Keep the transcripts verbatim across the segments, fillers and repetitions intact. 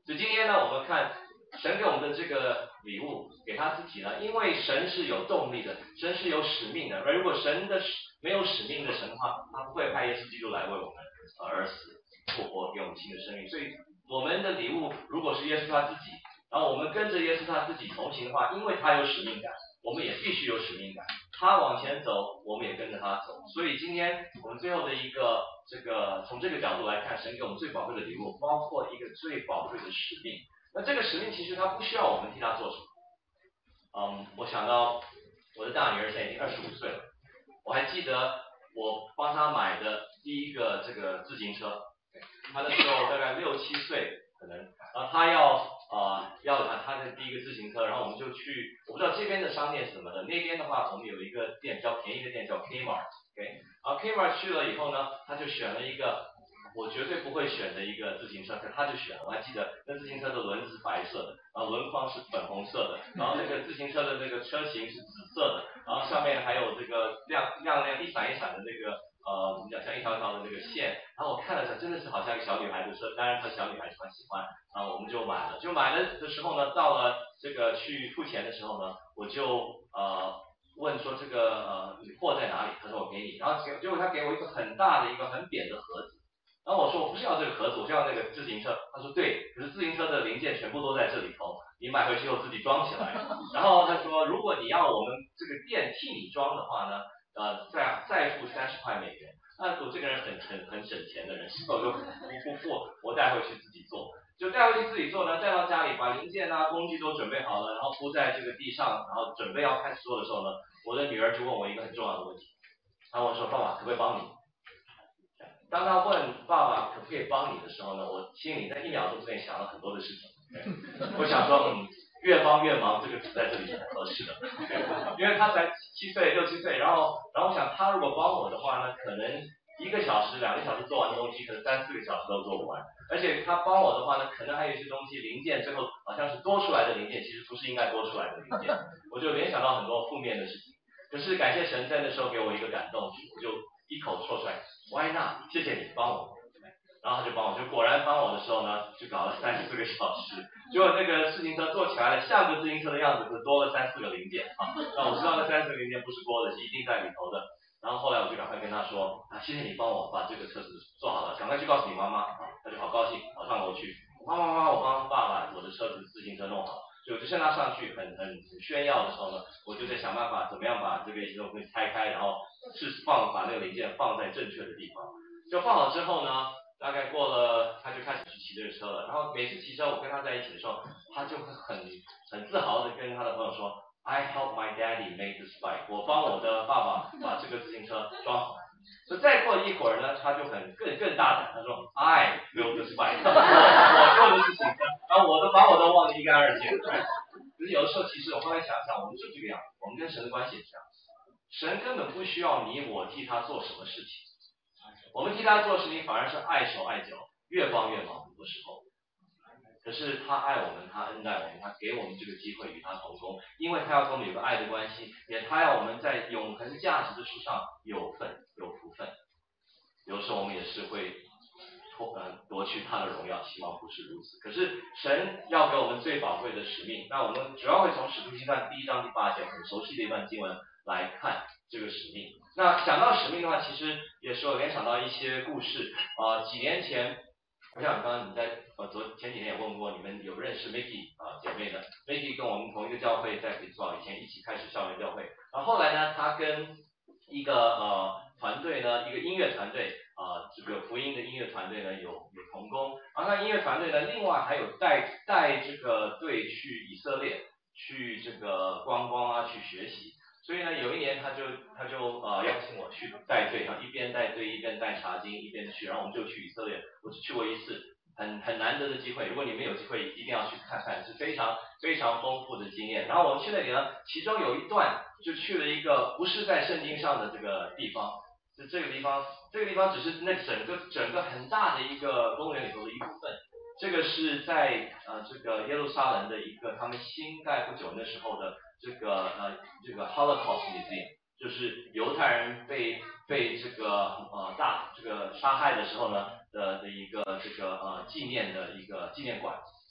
所以今天呢，我们看神给我们的这个礼物，给他自己呢，因为神是有动力的，神是有使命的。而如果神的没有使命的神的话，他不会派耶稣基督来为我们而死、复活，给我们新的生命。所以我们的礼物如果是耶稣他自己，然后我们跟着耶稣他自己同行的话，因为他有使命感，我们也必须有使命感。他往前走，我们也跟着他走。所以今天我们最后的一个这个从这个角度来看，神给我们最宝贵的礼物，包括一个最宝贵的使命。那这个使命其实他不需要我们替他做什么。嗯，我想到我的大女儿现在已经二十五岁了，我还记得我帮她买的第一个这个自行车，她那时候大概六七岁可能，然后她要呃要她她的第一个自行车，然后我们就去，我不知道这边的商店是什么的，那边的话我们有一个店比较便宜的店叫 Kmart，OK，、okay? 然后 Kmart 去了以后呢，她就选了一个我绝对不会选的一个自行车，可他就选了。我还记得那自行车的轮子是白色的，然后轮框是粉红色的，然后那个自行车的那个车型是紫色的，然后上面还有这个亮亮亮一闪一闪的那个呃怎么讲，像一条条的那个线。然后我看了下，真的是好像一个小女孩的车，当然她小女孩喜欢喜欢，然后我们就买了。就买了的时候呢，到了这个去付钱的时候呢，我就呃问说这个呃货在哪里？他说我给你，然后结结果他给我一个很大的一个很扁的盒子。然后我说我不是要这个盒子，我是要那个自行车。他说对，可是自行车的零件全部都在这里头，你买回去后自己装起来。然后他说，如果你要我们这个店替你装的话呢，呃，再再付三十块美元。那我这个人很很很省钱的人，所以我就不不付，我带回去自己做。就带回去自己做呢，带到家里把零件啊工具都准备好了，然后铺在这个地上，然后准备要开始做的时候呢，我的女儿就问我一个很重要的问题，她问我说，爸爸可不可以帮你？当他问爸爸可不可以帮你的时候呢，我心里在一秒钟之内想了很多的事情。我想说，嗯，越帮越忙，这个词在这里是很合适的。因为他才七岁六七岁，然后然后我想他如果帮我的话呢，可能一个小时两个小时做完的东西，可能三四个小时都做不完。而且他帮我的话呢，可能还有一些东西零件最后好像是多出来的零件，其实不是应该多出来的零件。我就联想到很多负面的事情。可是感谢神在那时候给我一个感动，我就一口说出来 ，Why not？ 谢谢你帮我。然后他就帮我，就果然帮我的时候呢，就搞了三四个小时，结果那个自行车做起来了，像个自行车的样子，可多了三四个零件啊。那我知道那三四个零件不是多的，是一定在里头的。然后后来我就赶快跟他说啊，谢谢你帮我把这个车子做好了，赶快去告诉你妈妈。他就好高兴，跑上楼去，妈妈妈妈，我帮爸爸我的车子自行车弄好了。所以我就趁他上去很很很炫耀的时候呢，我就在想办法怎么样把这个东西拆开，然后是放把那个零件放在正确的地方。就放好之后呢，大概过了，他就开始去骑这个车了。然后每次骑车我跟他在一起的时候，他就会很很自豪的跟他的朋友说 ，I help my daddy make this bike， 我帮我的爸爸把这个自行车装好。所以再过一会儿呢，他就很更更大胆，他说 I build this bike， 我我做的事情，然后我都把我都忘得一干二净。可是有的时候，其实我后来想想，我们是这个样子，我们跟神的关系也是这样。神根本不需要你我替他做什么事情，我们替他做事情反而是碍手碍脚，越帮越忙很多时候。可是他爱我们，他恩待我们，他给我们这个机会与他同工，因为他要跟我们有个爱的关系，也他要我们在永恒价值的事上有份有福分。有时候我们也是会夺呃夺去他的荣耀，希望不是如此。可是神要给我们最宝贵的使命，那我们主要会从使徒行传第一章第八节很熟悉的一段经文来看这个使命。那讲到使命的话，其实也是我联想到一些故事啊、呃。几年前，我想刚刚你在呃昨前几天也问过，你们有认识 Maggie 啊、呃、姐妹的 ？Maggie 跟我们同一个教会，在比较以前一起开始校园教会，然后后来呢，她跟一个呃团队呢，一个音乐团队啊、呃，这个福音的音乐团队呢有有同工，然后那音乐团队呢，另外还有带带这个队去以色列，去这个观光啊，去学习。所以呢，有一年他就他就呃邀请我去带队，然后一边带队一边带查经一边去，然后我们就去以色列，我只去过一次，很很难得的机会，如果你们有机会一定要去看看，是非常非常丰富的经验。然后我们去那里呢，其中有一段就去了一个不是在圣经上的这个地方，是这个地方，这个地方只是那整个整个很大的一个公园里头的一部分。这个是在呃这个耶路撒冷的一个他们新盖不久那时候的这个呃这个 Holocaust Museum， 就是犹太人被被这个呃大这个杀害的时候呢的的一个这个呃纪念的一个纪念馆。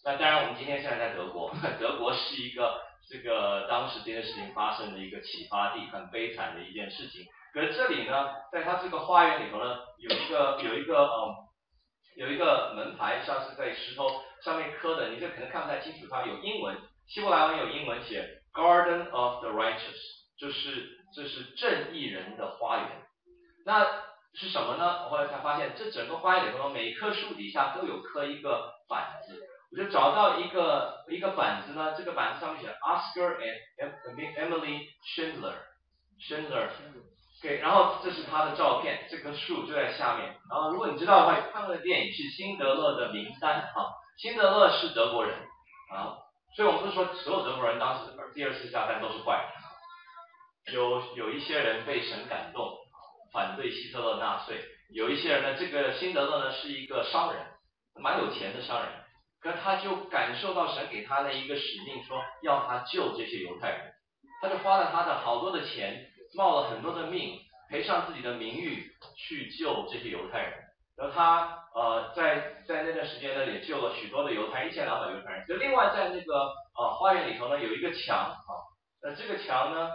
那当然，我们今天现在在德国，德国是一个这个当时这件事情发生的一个启发地，很悲惨的一件事情。可是这里呢，在它这个花园里头呢，有一个有一个呃有一个门牌，像是在石头上面刻的，你这可能看不太清楚，它有英文，希伯来文有英文写 Garden of the Righteous， 就是这是正义人的花园。那是什么呢？我后来才发现，这整个花园里头，每一棵树底下都有刻一个板子。我就找到一个一个板子呢，这个板子上面写 Oscar and Emily Schindler，Schindler， 对，然后这是他的照片，这棵树就在下面。然后如果你知道的话，看过的电影是《辛德勒的名单》啊，辛德勒是德国人啊，所以我们不是说所有德国人当时第二次世界大战都是坏人，有有一些人被神感动，反对希特勒纳粹，有一些人呢，这个辛德勒呢是一个商人，蛮有钱的商人。可他就感受到神给他的一个使命，说要他救这些犹太人，他就花了他的好多的钱，冒了很多的命，赔上自己的名誉去救这些犹太人。然后他呃在在那段时间呢，也救了许多的犹太人，一千两百犹太人。就另外在那个呃花园里头呢，有一个墙啊，那这个墙呢，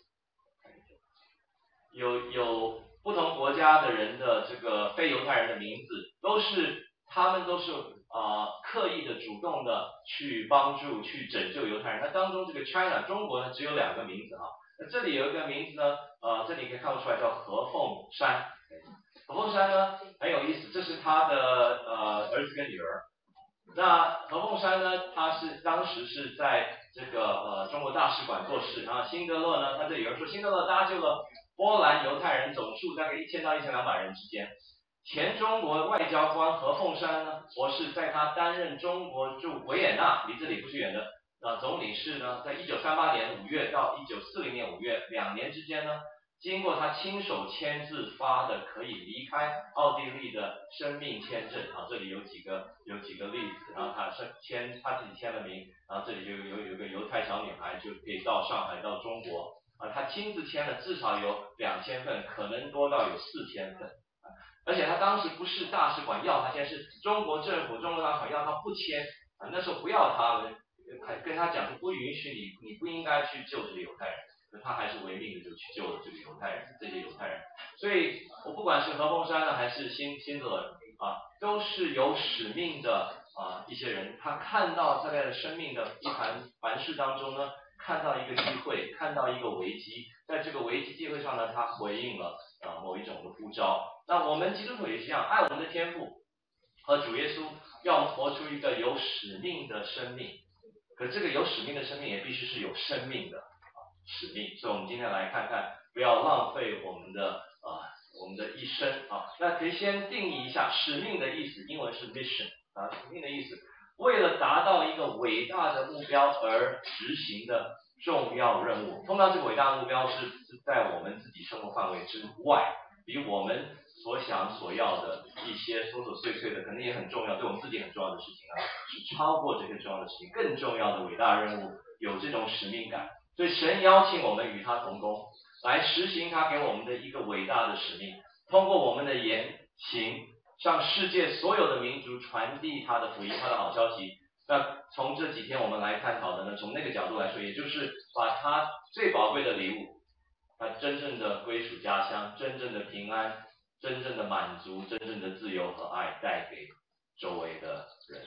有有不同国家的人的这个非犹太人的名字，都是他们都是。啊、呃，刻意的、主动的去帮助、去拯救犹太人。那当中这个 China 中国呢，只有两个名字啊。那这里有一个名字呢，呃，这里可以看得出来叫何凤山。何凤山呢很有意思，这是他的呃儿子跟女儿。那何凤山呢，他是当时是在这个呃中国大使馆做事。然后辛德勒呢，他这里有人说辛德勒搭救了波兰犹太人总数大概一千到一千两百人之间。前中国外交官何凤山呢博士，在他担任中国驻维也纳，离这里不是远的啊总领事呢，在一九三八年五月到一九四零年五月两年之间呢，经过他亲手签字发的可以离开奥地利的生命签证啊，这里有几个有几个例子，然后他是签他自己签了名，然后这里就有有个犹太小女孩就可以到上海到中国啊，他亲自签了至少有两千份，可能多到有四千份。而且他当时不是大使馆要他签，是中国政府中国大使馆要他不签啊，那时候不要他们，还跟他讲说不允许你，你不应该去救这个犹太人，他还是违命的就去救了这个犹太人，这些犹太人。所以我不管是何凤山呢，还是辛辛德勒啊，都是有使命的啊一些人，他看到他在生命的一盘凡事当中呢，看到一个机会，看到一个危机，在这个危机机会上呢，他回应了啊某一种的呼召。那我们基督徒也是一样，爱我们的天父和主耶稣，要活出一个有使命的生命。可这个有使命的生命也必须是有生命的啊使命。所以我们今天来看看，不要浪费我们的啊我们的一生啊。那可以先定义一下使命的意思，英文是 mission 啊，使命的意思，为了达到一个伟大的目标而执行的重要任务。通常这个伟大的目标是是在我们自己生活范围之外，比我们所想所要的一些琐琐碎碎的，可能也很重要，对我们自己很重要的事情啊，是超过这些重要的事情，更重要的伟大任务，有这种使命感。所以神邀请我们与他同工，来实行他给我们的一个伟大的使命，通过我们的言行，向世界所有的民族传递他的福音，他的好消息。那从这几天我们来探讨的呢，从那个角度来说，也就是把他最宝贵的礼物，他真正的归属家乡，真正的平安，真正的满足，真正的自由和爱带给周围的人。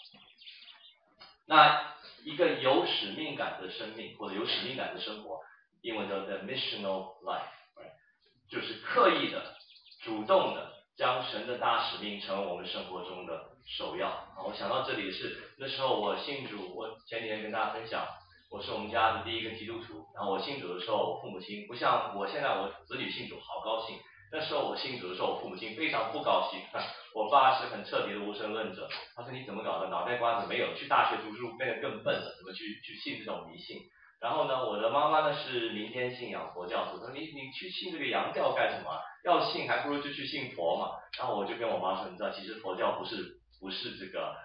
那一个有使命感的生命，或者有使命感的生活，英文叫 the missional life， 就是刻意的、主动的将神的大使命成为我们生活中的首要。我想到这里是那时候我信主，我前几天跟大家分享，我是我们家的第一个基督徒。然后我信主的时候，我父母亲不像我现在我子女信主好高兴，那时候我信主的时候，我父母亲非常不高兴。我爸是很彻底的无神论者，他说你怎么搞的，脑袋瓜子没有，去大学读书变得更笨了，怎么去去信这种迷信？然后呢，我的妈妈呢是民间信仰佛教徒，说你你去信这个洋教干什么？要信还不如就去信佛嘛。然后我就跟我妈说，你知道，其实佛教不是不是这个呃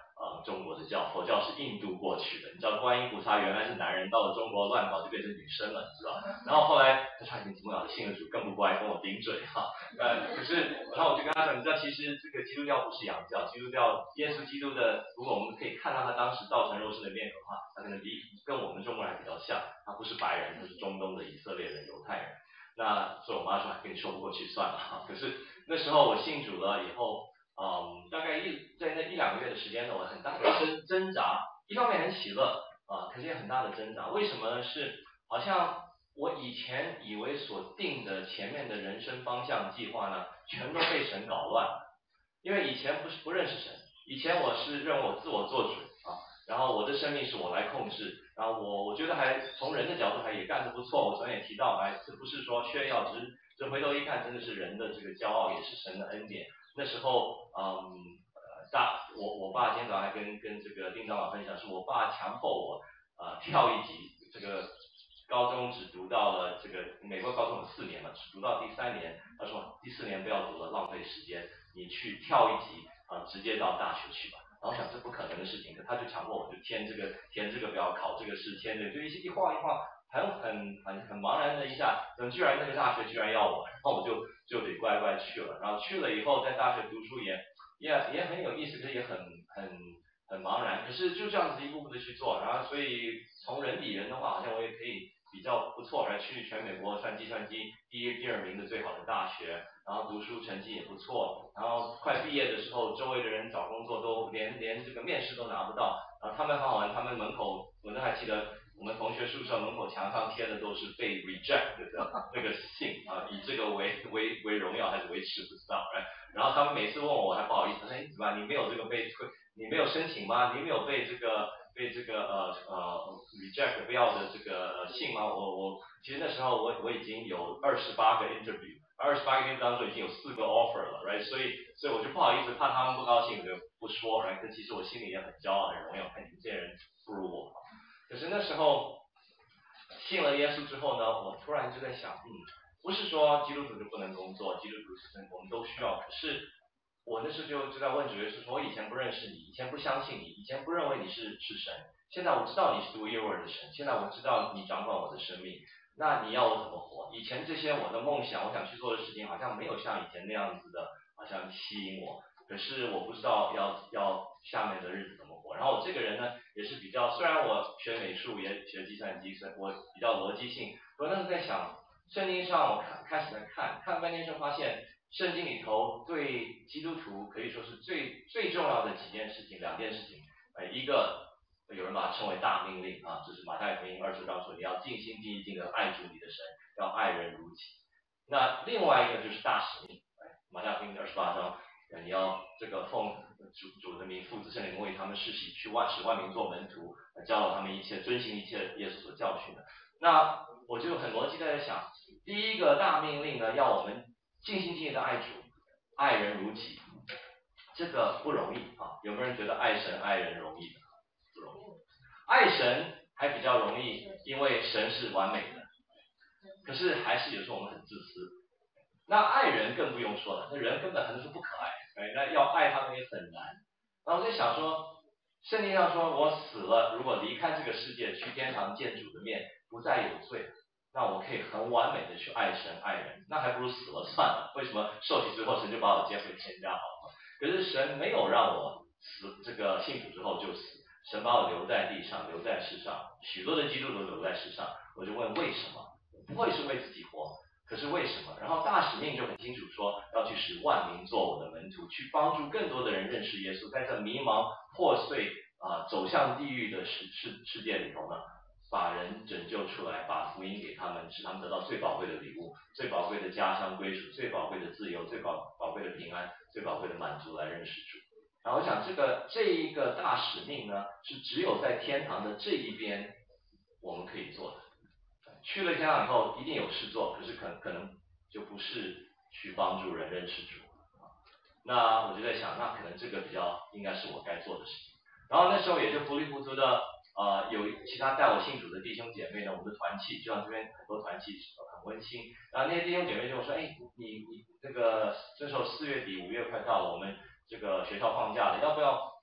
中国的教，佛教是印度过去的。你知道观音菩萨原来是男人，到了中国乱搞就变成女生了，你知道？然后后来他差点怎么搞的，信了主更不乖，跟我顶嘴哈。呃，可是然后我就跟他说，你知道其实这个基督教不是洋教，基督教耶稣基督的，如果我们可以看到他当时道成肉身的面孔的话，他可能比跟我们中国人还比较像，他不是白人，他是中东的以色列人、犹太人。那所以我妈说跟你说不过去算了哈。可是那时候我信主了以后。嗯，大概一在那一两个月的时间呢，我很大的挣挣扎，一方面很喜乐啊，可是也很大的挣扎。为什么呢？是好像我以前以为所定的前面的人生方向计划呢，全都被神搞乱了。因为以前不是不认识神，以前我是认为我自我做主啊，然后我的生命是我来控制，然后我我觉得还从人的角度还也干得不错。我昨天也提到，哎，这不是说炫耀，只是这回头一看，真的是人的这个骄傲，也是神的恩典。那时候，嗯，大我我爸今天早上还跟跟这个丁长老分享，是我爸强迫我呃跳一级，这个高中只读到了这个美国高中有四年嘛，只读到第三年，他说第四年不要读了，浪费时间，你去跳一级啊、呃，直接到大学去吧。然后我想这不可能的事情，可他就强迫我就填这个填这个表，考这个试，填这个，就一一晃一晃，很很很很茫然的一下，怎么居然那个大学居然要我，然后我就就得乖乖去了。然后去了以后，在大学读书也也也很有意思，可是也很很很茫然。可是就这样子一步步的去做，然后所以从人比人的话，好像我也可以比较不错，而去全美国算计算机第一第二名的最好的大学，然后读书成绩也不错，然后快毕业的时候，周围的人找工作都连连这个面试都拿不到，然后他们很好玩，他们门口我都还记得。我们同学宿舍门口墙上贴的都是被 reject 的那个信啊，以这个为为为荣耀还是为耻不知道。然后他们每次问我，我还不好意思，哎，怎么办？你没有这个被退，你没有申请吗？你没有被这个被这个呃呃 reject 不要的这个信吗？我我其实那时候我我已经有二十八个 interview， 二十八个 interview 当中已经有四个 offer 了 ，right？ 所以所以我就不好意思，怕他们不高兴，我就不说 ，right？ 可其实我心里也很骄傲，很荣耀，看你们这些人不如我。可是那时候信了耶稣之后呢，我突然就在想，嗯，不是说基督徒就不能工作，基督徒是我们都需要。可是我那时候就就在问主耶稣说，我以前不认识你，以前不相信你，以前不认为你是是神，现在我知道你是独一无二的神，现在我知道你掌管我的生命，那你要我怎么活？以前这些我的梦想，我想去做的事情，好像没有像以前那样子的，好像吸引我。可是我不知道要要下面的日子怎么活。然后我这个人呢，也是比较，虽然我学美术也学计算机，我比较逻辑性。我当时在想，圣经上我看开始在看，看半天之后发现，圣经里头对基督徒可以说是最最重要的几件事情，两件事情。呃，一个有人把它称为大命令啊，这是马太福音二十章说，你要尽心尽意尽力爱主你的神，要爱人如己。那另外一个就是大使命，马太福音二十八章。你要这个奉主主的名，父子圣灵为他们施洗，去万使万民做门徒，教导他们一切遵行一切耶稣所教训的。那我就很逻辑的在想，第一个大命令呢，要我们尽心尽力的爱主，爱人如己，这个不容易啊。有没有人觉得爱神爱人容易的？不容易。爱神还比较容易，因为神是完美的，可是还是有时候我们很自私。那爱人更不用说了，那人根本很多是不可爱，哎，那要爱他们也很难。然后我就想说，圣经上说我死了，如果离开这个世界去天堂见主的面，不再有罪，那我可以很完美的去爱神爱人，那还不如死了算了。为什么受洗之后神就把我接回天家好了？可是神没有让我死，这个信主之后就死，神把我留在地上，留在世上，许多的基督徒留在世上，我就问为什么？不会是为自己活？可是为什么？然后大使命就很清楚说，要去使万民做我的门徒，去帮助更多的人认识耶稣，在这迷茫破碎啊、呃、走向地狱的世世世界里头呢，把人拯救出来，把福音给他们，使他们得到最宝贵的礼物，最宝贵的家乡归属，最宝贵的自由，最宝宝贵的平安，最宝贵的满足来认识主。然后我想这个这一个大使命呢，是只有在天堂的这一边我们可以做的。去了天堂以后一定有事做，可是可可能就不是去帮助人认识主。那我就在想，那可能这个比较应该是我该做的事情。然后那时候也就糊里糊涂的，呃，有其他带我信主的弟兄姐妹呢，我们的团契，就像这边很多团契很温馨。然后那些弟兄姐妹就说，哎，你你那个这时候四月底五月快到了，我们这个学校放假了，要不要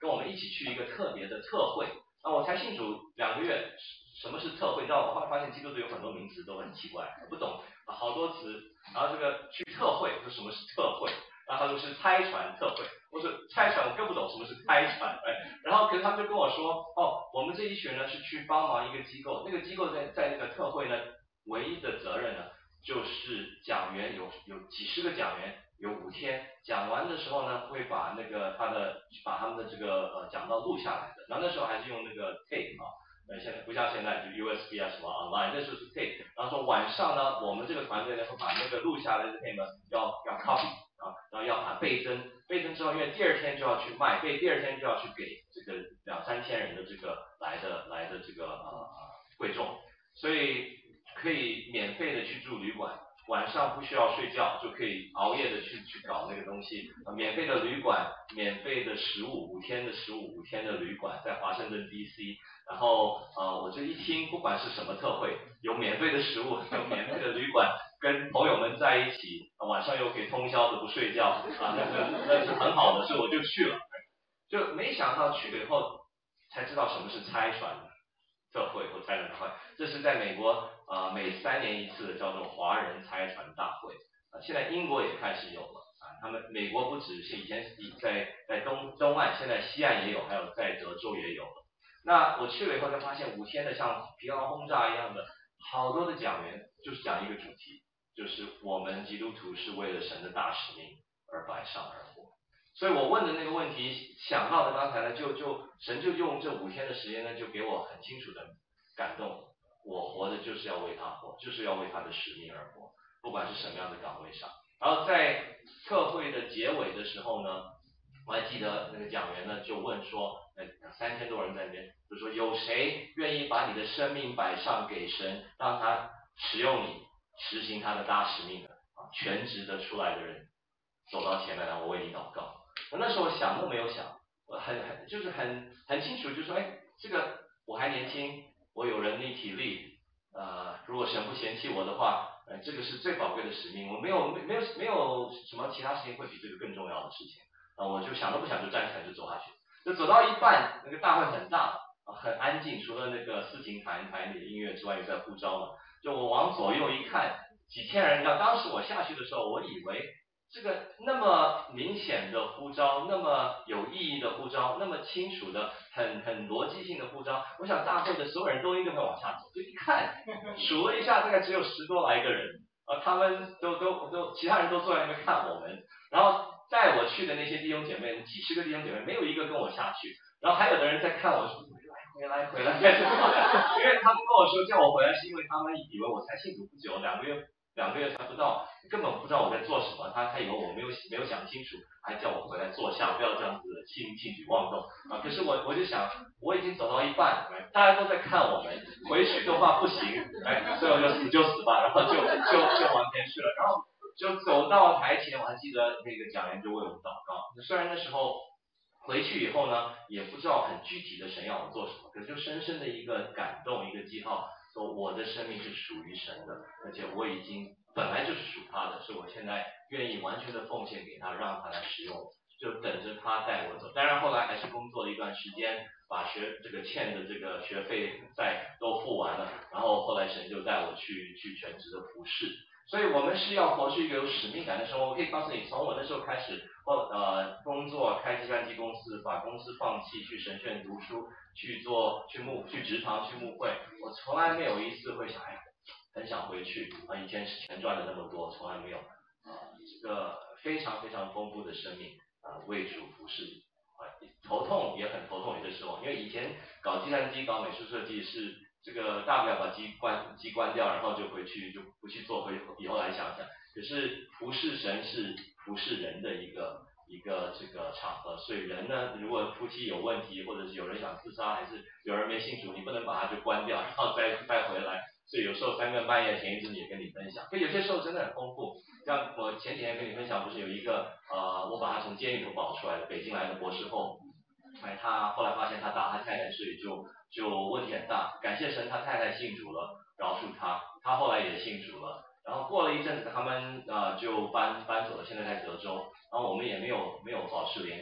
跟我们一起去一个特别的特会。那我才信主两个月，什么是特会？你知道我后来发现基督徒有很多名词都很奇怪，不懂好多词。然后这个去特会，说什么是特会？然后他说是拆船特会，我说拆船我更不懂什么是拆船。然后可是他们就跟我说，哦，我们这一群呢是去帮忙一个机构，那个机构在在那个特会呢，唯一的责任呢就是讲员有有几十个讲员。有五天讲完的时候呢，会把那个他的把他们的这个呃讲道录下来的。然后那时候还是用那个 tape 啊，呃现在不像现在就 U S B 啊什么 online， 那时候是 tape。然后说晚上呢，我们这个团队呢会把那个录下来的 tape 呢要要 copy 啊，然后要把它倍增，倍增之后，因为第二天就要去卖，被第二天就要去给这个两三千人的这个来的来的这个呃会众，所以可以免费的去住旅馆。晚上不需要睡觉就可以熬夜的去去搞那个东西，呃，免费的旅馆，免费的食物，五天的食物，五天的旅馆，在华盛顿 D C。然后呃，我这一听，不管是什么特会，有免费的食物，有免费的旅馆，跟朋友们在一起，呃、晚上又可以通宵的不睡觉，啊，那那那是很好的，所以我就去了。就没想到去了以后才知道什么是拆船特会或拆船大会，这是在美国呃每三年一次的叫做华人拆船大会，啊、呃，现在英国也开始有了啊，他们美国不只是以前在在东东岸，现在西岸也有，还有在德州也有了。那我去了以后才发现，五天的像疲劳轰炸一样的，好多的讲员就是讲一个主题，就是我们基督徒是为了神的大使命而摆上而活。所以我问的那个问题，想到的刚才呢，就就神就用这五天的时间呢，就给我很清楚的感动，我活的就是要为他活，就是要为他的使命而活，不管是什么样的岗位上。然后在特会的结尾的时候呢，我还记得那个讲员呢就问说，呃，三千多人在那边，就说有谁愿意把你的生命摆上给神，让他使用你，实行他的大使命的啊，全职的出来的人走到前面来，我为你祷告。那时候我想都没有想，我很很就是很很清楚，就说，哎，这个我还年轻，我有人力体力，呃，如果神不嫌弃我的话，呃，这个是最宝贵的使命，我没有没有没有什么其他事情会比这个更重要的事情，啊、呃，我就想都不想就站起来就走下去，就走到一半，那个大会很大，呃、很安静，除了那个司琴弹弹你的音乐之外，又在呼召嘛，就我往左右一看，几千人，你知道当时我下去的时候，我以为。这个那么明显的呼召，那么有意义的呼召，那么清楚的、很很逻辑性的呼召，我想大会的所有人都应该会往下走。就一看，数了一下，大概只有十多来个人，啊，他们都都都，其他人都坐在那边看我们。然后带我去的那些弟兄姐妹，几十个弟兄姐妹，没有一个跟我下去。然后还有的人在看我说，回来回来回来，因为他们跟我说叫我回来，是因为他们以为我才信主不久，两个月。两个月才不到，根本不知道我在做什么。他他以为我没有没有想清楚，还叫我回来坐下，不要这样子轻轻举妄动啊。可是我我就想，我已经走到一半，大家都在看我们，回去的话不行，哎，所以我就死就死吧，然后就就就往前去了。然后就走到台前，我还记得那个讲员就为我们祷告。虽然那时候回去以后呢，也不知道很具体的神要我做什么，可是就深深的一个感动，一个记号。说我的生命是属于神的，而且我已经本来就是属他的，所以我现在愿意完全的奉献给他，让他来使用，就等着他带我走。当然后来还是工作了一段时间，把学这个欠的这个学费债都付完了，然后后来神就带我去去全职的服侍。所以我们是要活出一个有使命感的生活。我可以告诉你，从我那时候开始，呃，工作开计算机公司，把公司放弃，去神学院读书，去做去牧去职堂去牧会，我从来没有一次会想，哎，很想回去啊！以前钱赚了那么多，从来没有啊，这个非常非常丰富的生命啊，为主服侍啊，头痛也很头痛，有的时候，因为以前搞计算机、搞美术设计是。这个大不了把机关机关掉，然后就回去就不去做，回以后来想想。可是服侍神是服侍人的一个一个这个场合，所以人呢，如果夫妻有问题，或者是有人想自杀，还是有人没信主，你不能把它就关掉，然后再再回来。所以有时候三更半夜前一阵也跟你分享，可有些时候真的很丰富。像我前几天跟你分享，不是有一个呃，我把他从监狱头保出来的北京来的博士后。哎，他后来发现他打他太太，所以就就问题很大。感谢神，他太太信主了，饶恕他。他后来也信主了。然后过了一阵子，他们呃就搬搬走了，现在在德州。然后我们也没有没有保持联系。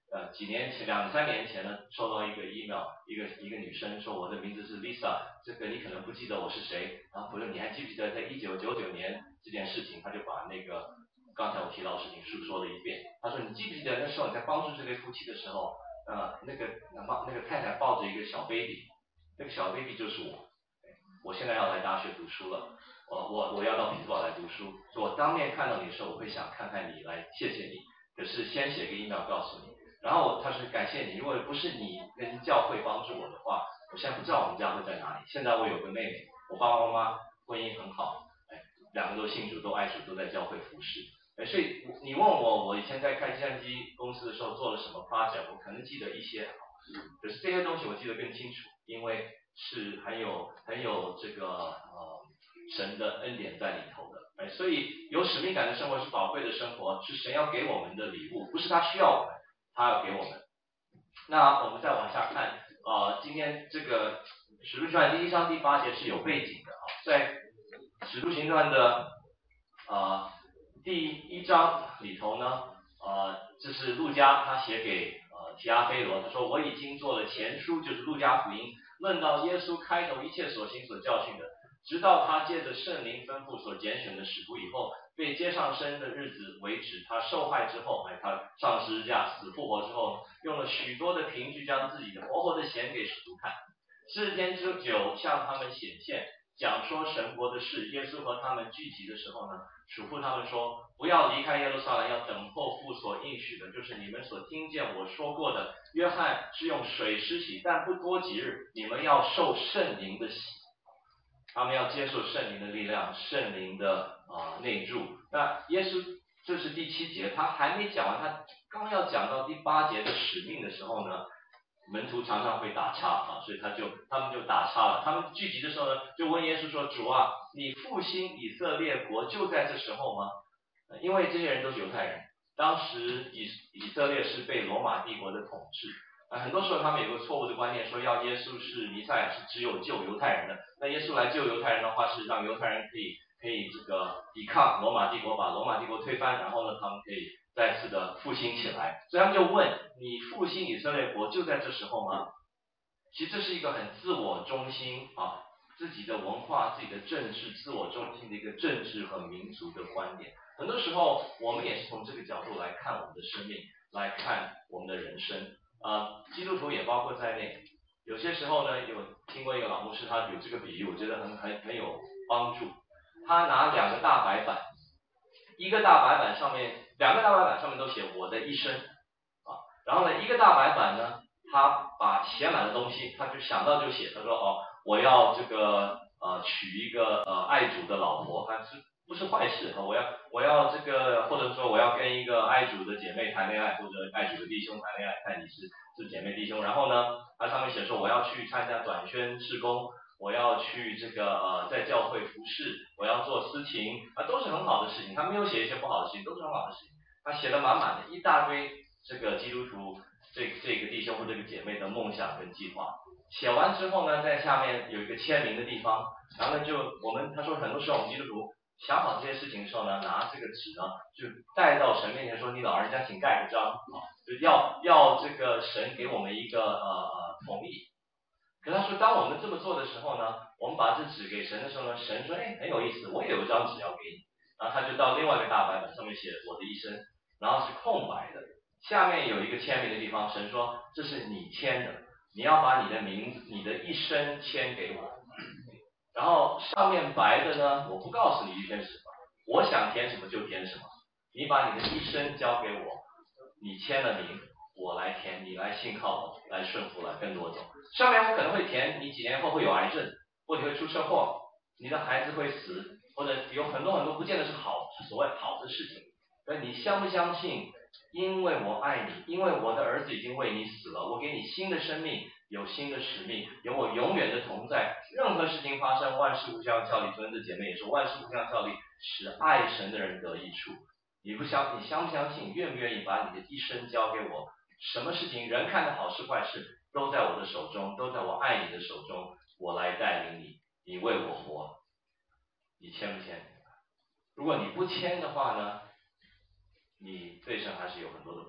呃几年前两三年前呢，收到一个 email， 一个一个女生说我的名字是 Lisa， 这个你可能不记得我是谁，然后我说你还记不记得在一九九九年这件事情，他就把那个刚才我提到的事情述说了一遍。他说你记不记得那时候你在帮助这对夫妻的时候，呃那个妈那个太太抱着一个小 baby， 那个小 baby 就是我，我现在要来大学读书了。我我我要到匹兹堡来读书，我当面看到你的时候，我会想看看你，来谢谢你。可是先写个 email 告诉你，然后他说感谢你，如果不是你跟教会帮助我的话，我现在不知道我们教会在哪里。现在我有个妹妹，我爸爸妈妈婚姻很好，哎，两个都信主，都爱主，都在教会服侍。哎，所以你问我，我以前在开计算机公司的时候做了什么 project， 我可能记得一些，可是这些东西我记得更清楚，因为是很有很有这个呃。神的恩典在里头的，哎，所以有使命感的生活是宝贵的生活，是神要给我们的礼物，不是他需要我们，他要给我们。那我们再往下看，呃，今天这个使徒行传第一章第八节是有背景的啊，在使徒行传的呃第一章里头呢，呃，这是路加他写给呃提阿非罗，他说我已经做了前书，就是路加福音，论到耶稣开头一切所行所教训的。直到他借着圣灵吩咐所拣选的使徒以后，被接上身的日子为止，他受害之后，哎，他上十字架死复活之后，用了许多的凭据将自己的活活的显给使徒看。四十天之久向他们显现，讲说神国的事。耶稣和他们聚集的时候呢，嘱咐他们说，不要离开耶路撒冷，要等候父所应许的，就是你们所听见我说过的。约翰是用水施洗，但不多几日，你们要受圣灵的洗。他们要接受圣灵的力量，圣灵的啊、呃、内住。那耶稣这是第七节，他还没讲完，他刚要讲到第八节的使命的时候呢，门徒常常会打岔啊，所以他就他们就打岔了。他们聚集的时候呢，就问耶稣说：“主啊，你复兴以色列国就在这时候吗？”因为这些人都是犹太人，当时以以色列是被罗马帝国的统治。啊，很多时候他们有个错误的观念，说要耶稣是弥赛亚，是只有救犹太人的。那耶稣来救犹太人的话，是让犹太人可以可以这个抵抗罗马帝国，把罗马帝国推翻，然后呢，他们可以再次的复兴起来。所以他们就问：你复兴以色列国就在这时候吗？其实这是一个很自我中心啊，自己的文化、自己的政治、自我中心的一个政治和民族的观点。很多时候，我们也是从这个角度来看我们的生命，来看我们的人生。呃，基督徒也包括在内。有些时候呢，有听过一个老牧师，他有这个比喻，我觉得很很很有帮助。他拿两个大白板，一个大白板上面，两个大白板上面都写我的一生啊，然后呢，一个大白板呢，他把写满了东西，他就想到就写，他说哦，我要这个呃娶一个呃爱主的老婆，他是不是坏事啊？我要我要这个，或者说我要跟一个爱主的姐妹谈恋爱，或者爱主的弟兄谈恋爱，看你是是姐妹弟兄。然后呢，它上面写说我要去参加短宣事工，我要去这个呃在教会服侍，我要做司琴，啊都是很好的事情。他没有写一些不好的事情，都是很好的事情。他写了满满的一大堆这个基督徒这这个弟兄或这个姐妹的梦想跟计划。写完之后呢，在下面有一个签名的地方，然后呢就我们他说很多时候我们基督徒想好这些事情的时候呢，拿这个纸呢就带到神面前说，你老人家请盖个章啊，就要要这个神给我们一个呃同意。可他说，当我们这么做的时候呢，我们把这纸给神的时候呢，神说，哎，很有意思，我也有一张纸要给你。然后他就到另外一个大白板上面写我的一生，然后是空白的，下面有一个签名的地方，神说这是你签的，你要把你的名字、你的一生签给我。然后上面白的呢，我不告诉你一填什么，我想填什么就填什么，你把你的一生交给我，你签了名，我来填，你来信靠我，来顺服，来跟着我走。上面我可能会填你几年后会有癌症，或者会出车祸，你的孩子会死，或者有很多很多不见得是好所谓好的事情。那你相不相信？因为我爱你，因为我的儿子已经为你死了，我给你新的生命，有新的使命，有我永远的同在。任何事情发生，万事互相效力。昨天的姐妹也说，万事互相效力，使爱神的人得益处。你不相，你相不相信？愿不愿意把你的一生交给我？什么事情，人看的好事坏事，都在我的手中，都在我爱你的手中，我来带领你，你为我活，你签不签？如果你不签的话呢，你对神还是有很多的保留，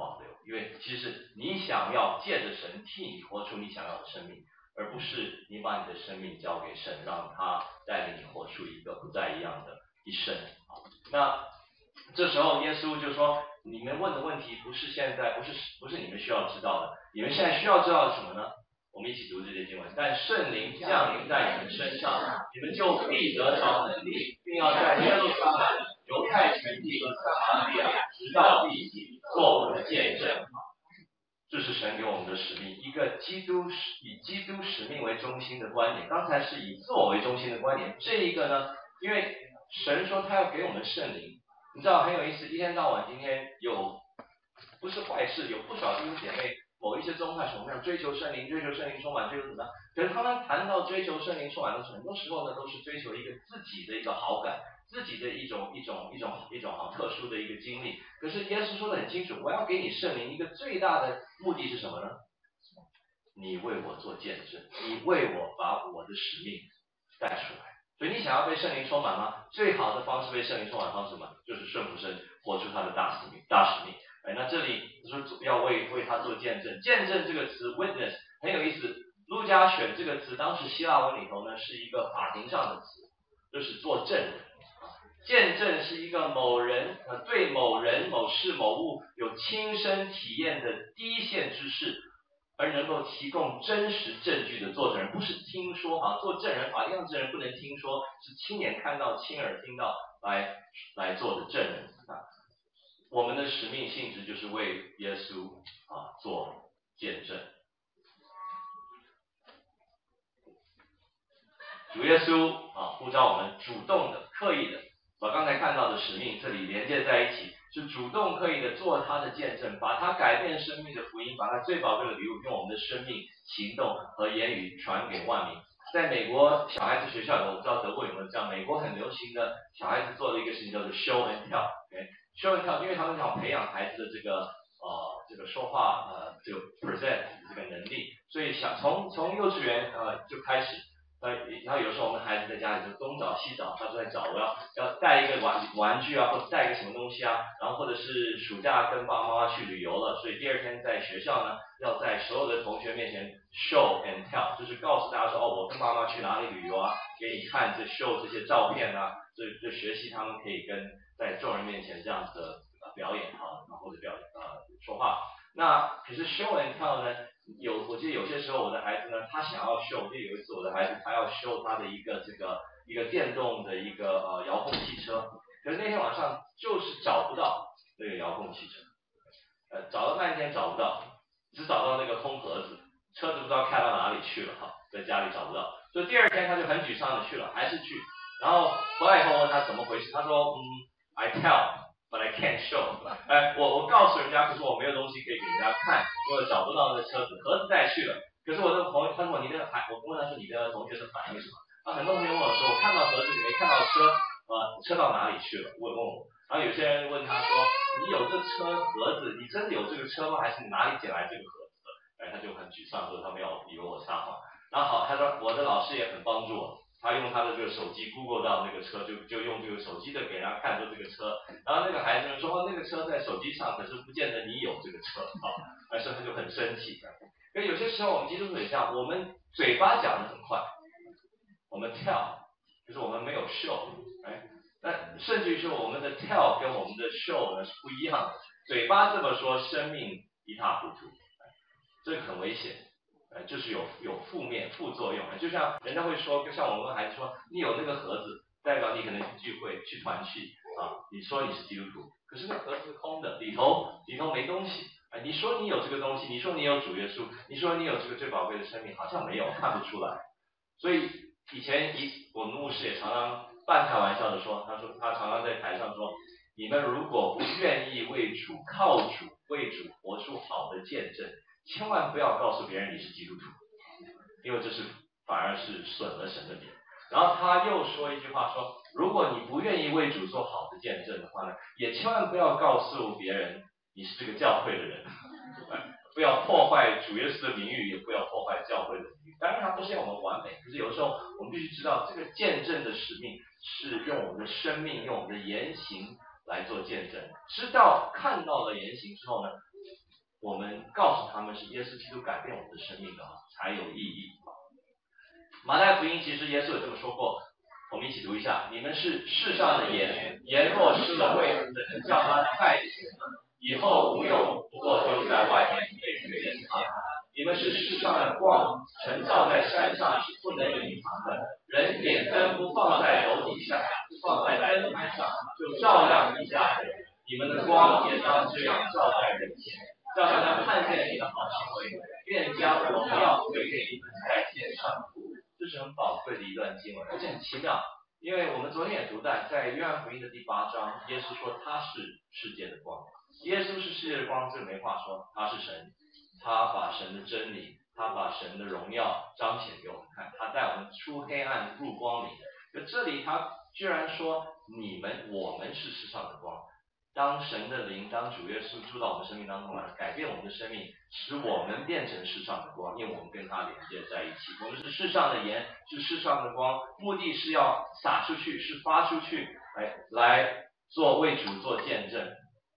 因为其实你想要借着神替你活出你想要的生命，而不是你把你的生命交给神，让他带领你活出一个不再一样的一生。那这时候耶稣就说，你们问的问题不是现在，不是不是你们需要知道的，你们现在需要知道的什么呢？我们一起读这节经文，但圣灵降临在你们身上，你们就必得着能力，并要在耶路撒冷、犹太全地和撒玛利亚，直到地极，做我的见证。这是神给我们的使命，一个基督以基督使命为中心的观点。刚才是以自我为中心的观点，这一个呢，因为神说他要给我们圣灵，你知道很有意思，一天到晚今天有不是坏事，有不少弟兄姐妹，某一些宗派什么样追求圣灵，追求圣灵充满，追求怎么样？可是他们谈到追求圣灵充满的时候，很多时候呢都是追求一个自己的一个好感，自己的一种一种一种一种好特殊的一个经历。可是耶稣说的很清楚，我要给你圣灵一个最大的目的是什么呢？你为我做见证，你为我把我的使命带出来。所以你想要被圣灵充满吗？最好的方式被圣灵充满的方式什么？就是顺服神，活出他的大使命。大使命。哎，那这里说要为为他做见证，见证这个词 witness 很有意思。路加选这个词，当时希腊文里头呢是一个法庭上的词，就是做证人。见证是一个某人呃对某人某事某物有亲身体验的第一线知识，而能够提供真实证据的做证人，不是听说啊，做证人法庭上证人不能听说，是亲眼看到、亲耳听到来来做的证人啊。我们的使命性质就是为耶稣啊做见证。主耶稣啊呼召我们主动的、刻意的。把刚才看到的使命这里连接在一起，是主动刻意的做他的见证，把他改变生命的福音，把他最宝贵的礼物用我们的生命、行动和言语传给万民。在美国小孩子学校，我不知道德国有没有这样，美国很流行的小孩子做的一个事情叫做 show and tell。show and tell， 因为他们想培养孩子的这个呃这个说话呃这个 present 这个能力，所以想从从幼稚园呃就开始。呃，然后有时候我们孩子在家里就东找西找，他就在找我要要带一个玩玩具啊，或者带一个什么东西啊，然后或者是暑假跟爸爸妈妈去旅游了，所以第二天在学校呢，要在所有的同学面前 show and tell， 就是告诉大家说，哦，我跟妈妈去哪里旅游啊，给你看这 show 这些照片啊，就就学习他们可以跟在众人面前这样子的表演啊，或者表演啊说话。那可是 show and tell 呢？有，我记得有些时候我的孩子呢，他想要 show， 就有一次我的孩子他要 show 他的一个这个一个电动的一个呃遥控汽车，可是那天晚上就是找不到那个遥控汽车，呃找了半天找不到，只找到那个空盒子，车子不知道开到哪里去了哈，在家里找不到，所以第二天他就很沮丧的去了，还是去，然后回来以后问他怎么回事，他说嗯 I tell。But I can't show， 哎，我我告诉人家，可是我没有东西可以给人家看，因为我找不到那车子，盒子带去了。可是我的朋友，他说你的孩，我问他说你的同学的反应是什么？啊，很多朋友问我说，我看到盒子里没看到车，呃，车到哪里去了？问问我。然后有些人问他说，你有这车盒子，你真的有这个车吗？还是你哪里捡来这个盒子的？哎，他就很沮丧，说他们要以为我撒谎。然后好，他说我的老师也很帮助我。他用他的这个手机 Google 到那个车，就就用这个手机的给人家看说这个车，然后那个孩子们说、哦、那个车在手机上，可是不见得你有这个车，好，但是他就很生气。因为有些时候我们基督徒也这样，我们嘴巴讲得很快，我们 tell， 可是我们没有 show， 哎，那甚至于说我们的 tell 跟我们的 show 呢是不一样的，嘴巴这么说，生命一塌糊涂，这个很危险。呃，就是有有负面副作用，就像人家会说，就像我们孩子说，你有那个盒子，代表你可能去聚会、去团契啊，你说你是基督徒，可是那盒子是空的，里头里头没东西，啊，你说你有这个东西，你说你有主耶稣，你说你有这个最宝贵的生命，好像没有，看不出来。所以以前一我们牧师也常常半开玩笑的说，他说他常常在台上说，你们如果不愿意为主靠主为主活出好的见证。千万不要告诉别人你是基督徒，因为这是反而是损了神的脸。然后他又说一句话说，如果你不愿意为主做好的见证的话呢，也千万不要告诉别人你是这个教会的人，不要破坏主耶稣的名誉，也不要破坏教会的名誉。当然他不是要我们完美，可是有时候我们必须知道，这个见证的使命是用我们的生命，用我们的言行来做见证。知道看到了言行之后呢， 我们告诉他们是耶稣基督改变我们的生命的话，才有意义。马太福音其实耶稣有这么说过，我们一起读一下：你们是世上的盐，盐若失了味，怎叫它再咸呢？以后无用，不过丢在外面被人践踏。你们是世上的光，晨照在山上是不能隐藏的。人点灯不放在楼底下，不放在灯台上，就照亮一家人。你们的光也当这样照在人前，叫他们看见你的好行为，便将荣耀归给你们在天上的父。这是很宝贵的一段经文，而且很奇妙，因为我们昨天也读到，在约翰福音的第八章，耶稣说他是世界的光。耶稣是世界的光，这没话说，他是神，他把神的真理，他把神的荣耀彰显给我们看，他带我们出黑暗入光明。可这里他居然说你们我们是世上的光。当神的灵，当主耶稣住到我们生命当中来，改变我们的生命，使我们变成世上的光，因为我们跟他连接在一起。我们是世上的盐，是世上的光，目的是要撒出去，是发出去，来来做为主做见证。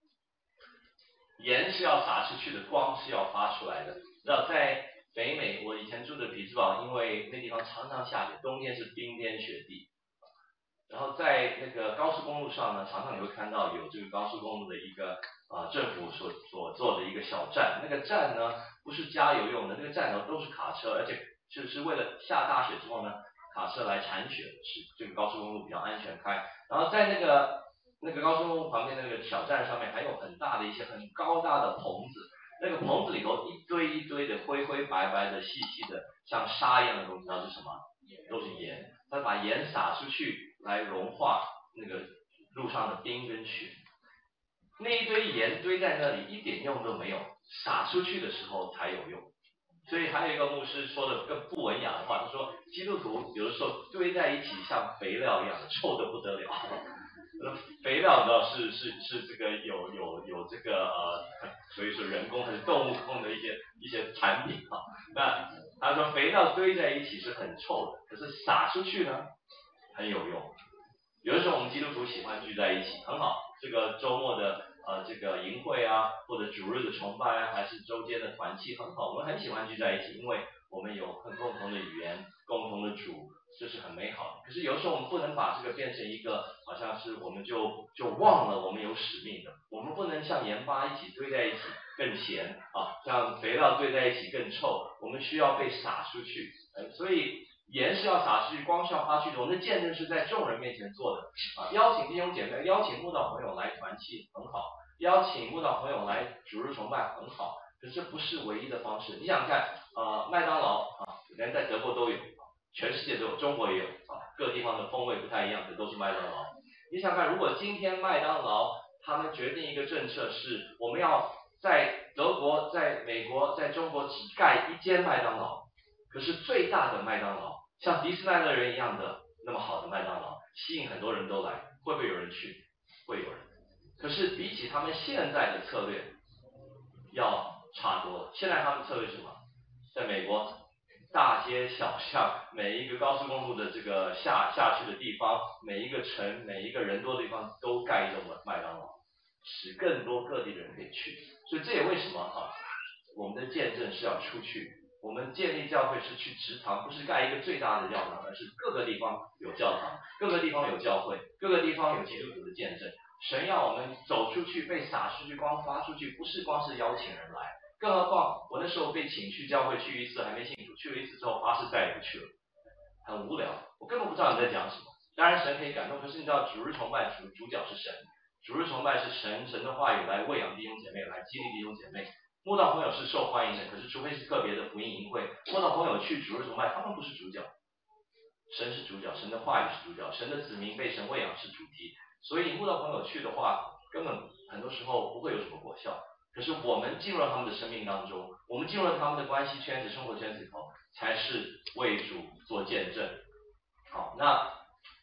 盐是要撒出去的，光是要发出来的。知道在北美，我以前住的匹兹堡，因为那地方常常下雪，冬天是冰天雪地。然后在那个高速公路上呢，常常你会看到有这个高速公路的一个啊、呃、政府所所做的一个小站，那个站呢不是加油用的，那个站头都是卡车，而且就是为了下大雪之后呢，卡车来铲雪，使这个高速公路比较安全开。然后在那个那个高速公路旁边的那个小站上面，还有很大的一些很高大的棚子，那个棚子里头一堆一堆的灰灰白白的细细的像沙一样的东西，知道是什么？都是盐，他把盐撒出去来融化那个路上的冰跟雪。那一堆盐堆在那里一点用都没有，撒出去的时候才有用。所以还有一个牧师说的更不文雅的话，他说基督徒有的时候堆在一起像肥料一样的，臭得不得了。肥料你知道是是是这个有有有这个呃，所以说人工还是动物工的一些一些产品啊。那他说肥料堆在一起是很臭的，可是撒出去呢很有用。有的时候我们基督徒喜欢聚在一起，很好。这个周末的呃这个营会啊，或者主日的崇拜啊，还是周间的团契，很好。我们很喜欢聚在一起，因为我们有很共同的语言，共同的主，这是很美好的。可是有时候我们不能把这个变成一个好像是我们就就忘了我们有使命的。我们不能像盐巴一起堆在一起更咸啊，像肥料堆在一起更臭。我们需要被撒出去，呃、所以盐是要撒出去，光是要发出去的。我们的见证是在众人面前做的啊，邀请弟兄姐妹，邀请慕道朋友来团契很好，邀请慕道朋友来主日崇拜很好，可是这不是唯一的方式。你想想看，呃，麦当劳啊，连在德国都有，全世界都有，中国也有啊，各地方的风味不太一样，可都是麦当劳。你想想看，如果今天麦当劳他们决定一个政策，是我们要在德国、在美国、在中国只盖一间麦当劳，可是最大的麦当劳，像迪士尼乐园一样的那么好的麦当劳，吸引很多人都来，会不会有人去？会有人。可是比起他们现在的策略要差多了。现在他们策略是什么？在美国大街小巷，每一个高速公路的这个下下去的地方，每一个城，每一个人多的地方都盖一栋麦当劳，使更多各地的人可以去。所以这也为什么啊，我们的见证是要出去。我们建立教会是去职堂，不是盖一个最大的教堂，而是各个地方有教堂，各个地方有教会，各个地方有基督徒的见证。神要我们走出去，被撒出去，光发出去，不是光是邀请人来。更何况我那时候被请去教会去一次，还没信主，去了一次之后发誓再也不去了，很无聊，我根本不知道你在讲什么。当然神可以感动，可是你知道主日崇拜主主角是神，主日崇拜是神神的话语来喂养弟兄姐妹，来激励弟兄姐妹。慕道朋友是受欢迎的，可是除非是个别的福音营会，慕道朋友去主日崇拜，他们不是主角，神是主角，神的话语是主角，神的子民被神喂养是主题。所以慕道朋友去的话，根本很多时候不会有什么果效。可是我们进入了他们的生命当中，我们进入了他们的关系圈子、生活圈子里头，才是为主做见证。好，那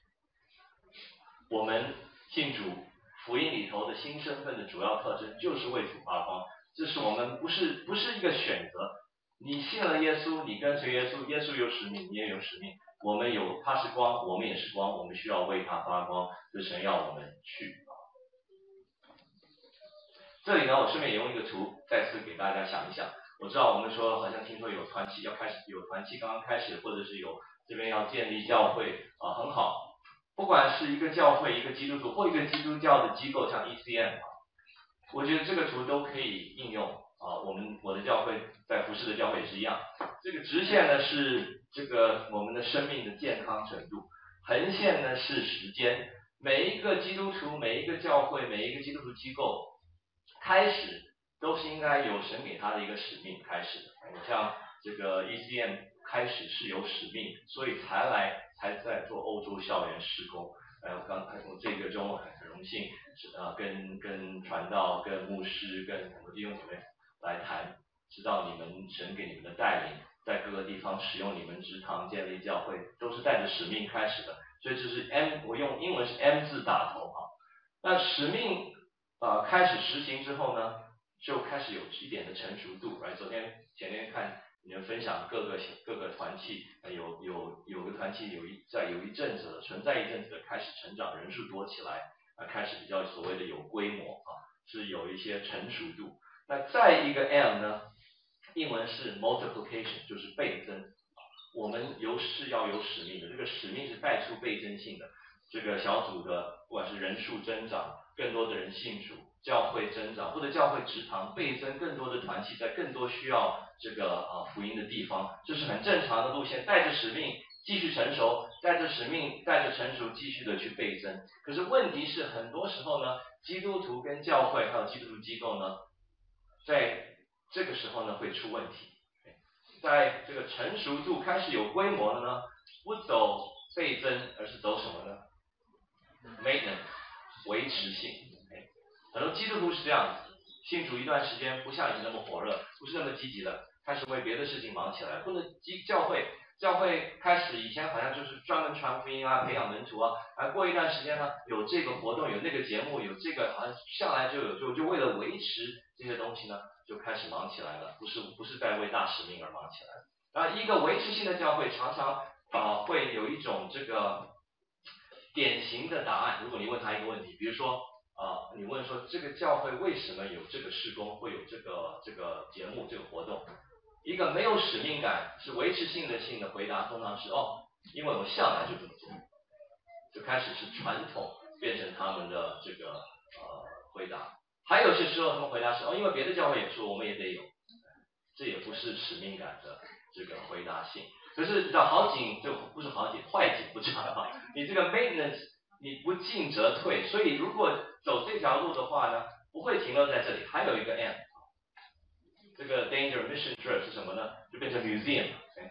我们信主福音里头的新身份的主要特征就是为主发光。这是我们不是不是一个选择，你信了耶稣，你跟随耶稣，耶稣有使命，你也有使命。我们有他是光，我们也是光，我们需要为他发光，这神要我们去。这里呢，我顺便也用一个图再次给大家想一想。我知道我们说好像听说有团契要开始，有团契刚刚开始，或者是有这边要建立教会啊，很好。不管是一个教会、一个基督徒或一个基督教的机构，像 E C M 啊，我觉得这个图都可以应用啊。我们我的教会在服侍的教会也是一样。这个直线呢是这个我们的生命的健康程度，横线呢是时间。每一个基督徒、每一个教会、每一个基督徒机构开始都是应该有神给他的一个使命开始的。像这个 E C M 开始是有使命，所以才来才在做欧洲校园事工。呃，刚才我这个周末很很荣幸是啊，跟跟传道、跟牧师、跟很多弟兄姐妹来谈，知道你们神给你们的带领，在各个地方使用你们职堂建立教会，都是带着使命开始的。所以这是 M， 我用英文是 M 字打头啊。那使命啊、呃、开始实行之后呢，就开始有一点的成熟度。来，昨天前天看你们分享各个各个团契，有有有个团契有一在有一阵子的存在一阵子的开始成长，人数多起来啊，开始比较所谓的有规模啊，是有一些成熟度。那再一个 M 呢，英文是 multiplication， 就是倍增。我们有是要有使命的，这个使命是带出倍增性的。这个小组的不管是人数增长，更多的人信主，教会增长，或者教会职堂倍增，更多的团契在更多需要这个啊福音的地方，这是很正常的路线。带着使命继续成熟，带着使命带着成熟继续的去倍增。可是问题是，很多时候呢，基督徒跟教会还有基督徒机构呢，在这个时候呢会出问题。在这个成熟度开始有规模了呢，不走倍增，而是走什么呢 ？maintenance， 维持性。很多基督徒是这样子，信主一段时间，不像以前那么火热，不是那么积极的，开始为别的事情忙起来。或者基教会，教会开始以前好像就是专门传福音啊，培养门徒啊，而过一段时间呢，有这个活动，有那个节目，有这个好像上来就有就就为了维持这些东西呢，就开始忙起来了，不是不是在为大使命而忙起来。然后一个维持性的教会常常啊、呃、会有一种这个典型的答案。如果你问他一个问题，比如说啊、呃，你问说这个教会为什么有这个事工，会有这个这个节目这个活动，一个没有使命感是维持性的性的回答通常是哦，因为我向来就这么做，就开始是传统变成他们的这个呃回答。还有些时候他们回答是哦，因为别的教会也说我们也得有，这也不是使命感的这个回答性。可是你知道好景就不是好景，坏景不长哈，你这个 maintenance 你不进则退，所以如果走这条路的话呢，不会停留在这里。还有一个 M， 这个 danger mission trip 是什么呢？就变成 museum，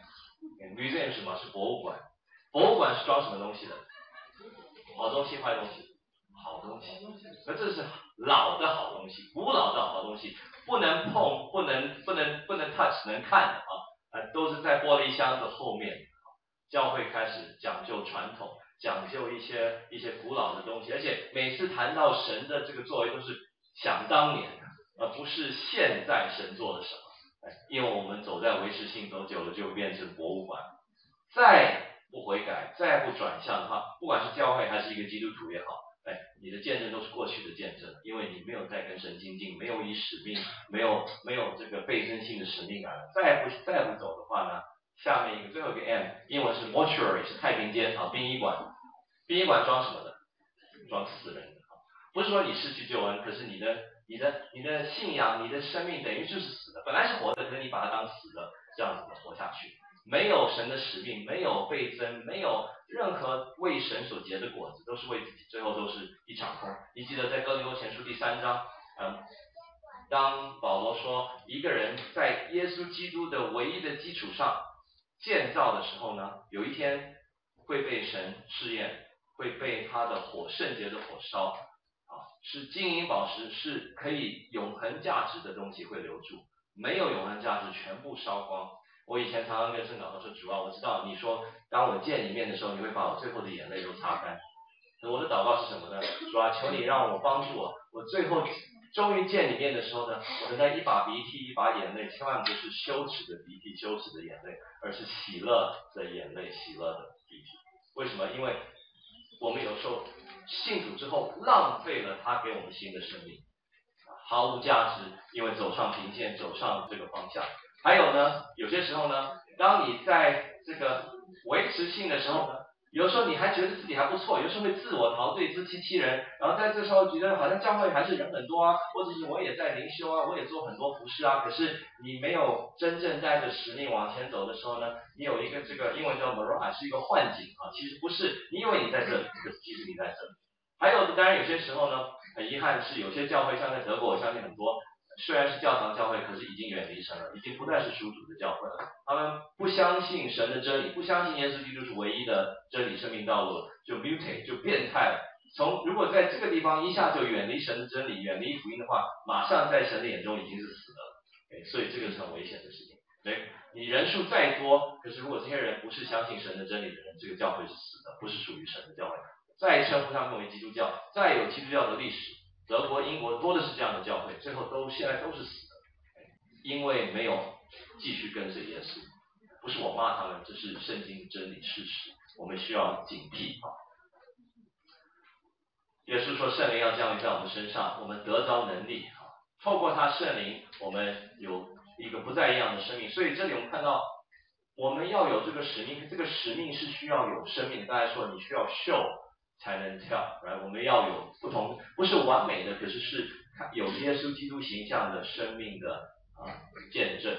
museum 是什么？是博物馆。博物馆是装什么东西的？好东西、坏东西？好东西。那这是老的好东西，古老的好东西，不能碰，不能不能不能 touch， 能看的啊，呃，都是在玻璃箱子后面。教会开始讲究传统，讲究一些一些古老的东西，而且每次谈到神的这个作为，都是想当年，而不是现在神做了什么。因为我们走在维持性走久了，就变成博物馆。再不悔改，再不转向的话，不管是教会还是一个基督徒也好，哎，你的见证都是过去的见证，因为你没有再跟神亲近，没有以使命，没有没有这个倍增性的使命感。再不再不走的话呢，下面一个最后一个 M， 英文是 mortuary， 是太平间啊，殡仪馆。殡仪馆装什么的？装死人的。不是说你失去救恩，可是你的你的你的信仰，你的生命等于就是死的，本来是活的，可是你把它当死的这样子的活下去。没有神的使命，没有倍增，没有任何为神所结的果子，都是为自己，最后都是一场空。你记得在哥林多前书第三章，嗯，当保罗说一个人在耶稣基督的唯一的基础上建造的时候呢，有一天会被神试验，会被他的火圣洁的火烧啊，是金银宝石，是可以永恒价值的东西会留住，没有永恒价值全部烧光。我以前常常跟圣祷告说，主啊，我知道你说当我见你面的时候，你会把我最后的眼泪都擦干。我的祷告是什么呢？主啊，求你让我帮助我，我最后终于见你面的时候呢，我的那一把鼻涕一把眼泪，千万不是羞耻的鼻涕羞耻的眼泪，而是喜乐的眼泪喜乐的鼻涕。为什么？因为我们有时候信主之后浪费了他给我们新的生命， 毫无价值，因为走上贫贱，走上这个方向。还有呢，有些时候呢，当你在这个维持性的时候呢，有时候你还觉得自己还不错，有时候会自我陶醉、自欺欺人，然后在这时候觉得好像教会还是人很多啊，或者是我也在灵修啊，我也做很多服事啊，可是你没有真正带着使命往前走的时候呢，你有一个这个英文叫 mirage， 是一个幻境啊，其实不是，你以为你在这里，可是其实你在这里。还有当然有些时候呢，很遗憾是有些教会，像在德国，我相信很多。虽然是教堂教会，可是已经远离神了，已经不再是属主的教会了。他们不相信神的真理，不相信耶稣基督是唯一的真理生命道路，就 mutate 就变态了。从如果在这个地方一下就远离神的真理，远离福音的话，马上在神的眼中已经是死的了。所以这个是很危险的事情。对，你人数再多，可是如果这些人不是相信神的真理的人，这个教会是死的，不是属于神的教会。再称呼他们为基督教，再有基督教的历史。德国、英国多的是这样的教会，最后都现在都是死的，因为没有继续跟随耶稣。不是我骂他们，这是圣经真理事实，我们需要警惕啊。耶稣说圣灵要降临在我们身上，我们得着能力啊，透过他圣灵，我们有一个不再一样的生命。所以这里我们看到，我们要有这个使命，这个使命是需要有生命。大家说你需要show才能跳，然后我们要有不同，不是完美的，可是是有耶稣基督形象的生命的啊见证。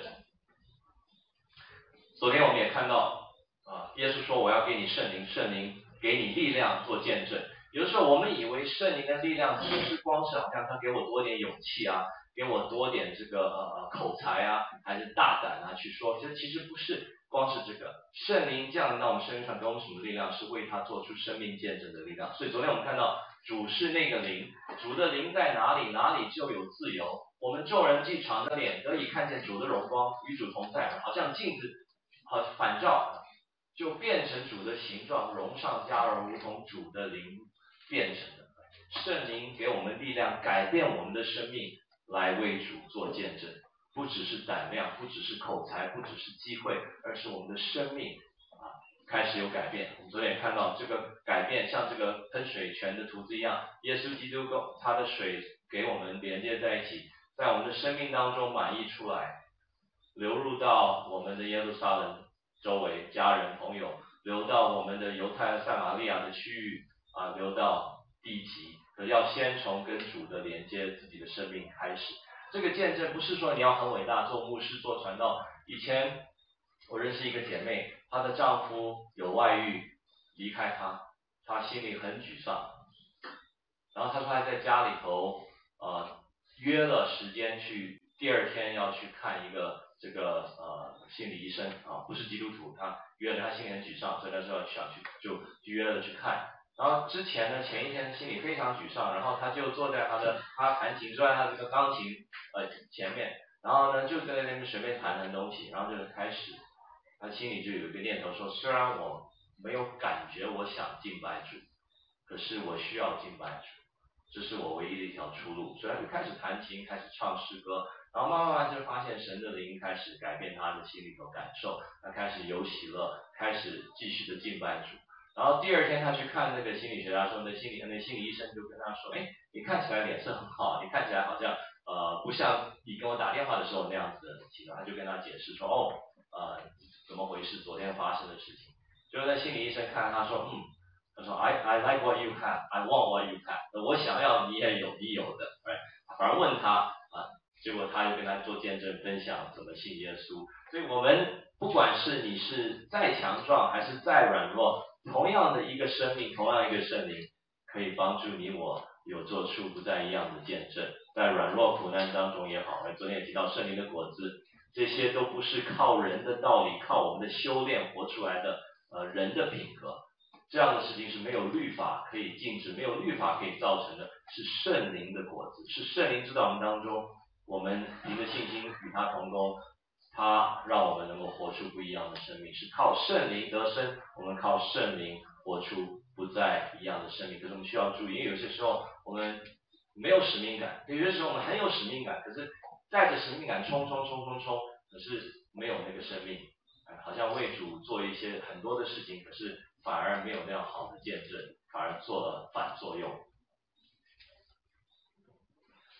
昨天我们也看到啊，耶稣说我要给你圣灵，圣灵给你力量做见证。有的时候我们以为圣灵的力量就是光是好像他给我多点勇气啊，给我多点这个呃口才啊，还是大胆啊去说，这其实不是。光是这个圣灵降临到我们身上，给我们什么力量？是为他做出生命见证的力量。所以昨天我们看到主是那个灵，主的灵在哪里，哪里就有自由。我们众人既常的脸得以看见主的荣光，与主同在，好像镜子好反照，就变成主的形状，荣上加荣，如同主的灵变成的。圣灵给我们力量，改变我们的生命，来为主做见证。不只是胆量，不只是口才，不只是机会，而是我们的生命啊开始有改变。我们昨天也看到这个改变，像这个喷水泉的图子一样，耶稣基督他的水给我们连接在一起，在我们的生命当中满溢出来，流入到我们的耶路撒冷周围家人朋友，流到我们的犹太撒玛利亚的区域啊，流到地极。可要先从跟主的连接自己的生命开始。这个见证不是说你要很伟大，做牧师做传道。以前我认识一个姐妹，她的丈夫有外遇，离开她，她心里很沮丧。然后她说她在家里头呃约了时间去，第二天要去看一个这个呃心理医生啊，不是基督徒，她约了，她心里很沮丧，所以她说想去就就约了去看。然后之前呢，前一天心里非常沮丧，然后他就坐在他的他弹琴，坐在他这个钢琴呃前面，然后呢就在那边随便弹弹东西，然后就开始，他心里就有一个念头说，虽然我没有感觉我想敬拜主，可是我需要敬拜主，这是我唯一的一条出路。所以他就开始弹琴，开始唱诗歌，然后慢慢慢就发现神的灵开始改变他的心里头感受，他开始有喜乐，开始继续的敬拜主。然后第二天他去看那个心理学家，说那心理那心理医生就跟他说，哎，你看起来脸色很好，你看起来好像呃不像你跟我打电话的时候那样子的情况。他就跟他解释说，哦，呃怎么回事，昨天发生的事情。结果那心理医生看他说，嗯，他说 I I like what you have, I want what you have， 我想要你也有你有的，反而问他啊，结果他就跟他做见证分享怎么信耶稣。所以我们不管是你是再强壮还是再软弱，同样的一个生命，同样一个圣灵，可以帮助你我有做出不再一样的见证。在软弱苦难当中也好，而昨天也提到圣灵的果子，这些都不是靠人的道理，靠我们的修炼活出来的呃人的品格。这样的事情是没有律法可以禁止，没有律法可以造成的，是圣灵的果子，是圣灵知道我们当中，我们凭着信心与他同工，他让我们能够活出不一样的生命，是靠圣灵得生，我们靠圣灵活出不再一样的生命。可是我们需要注意，因为有些时候我们没有使命感，有些时候我们很有使命感，可是带着使命感冲冲冲冲冲，可是没有那个生命，好像为主做一些很多的事情，可是反而没有那样好的见证，反而做了反作用。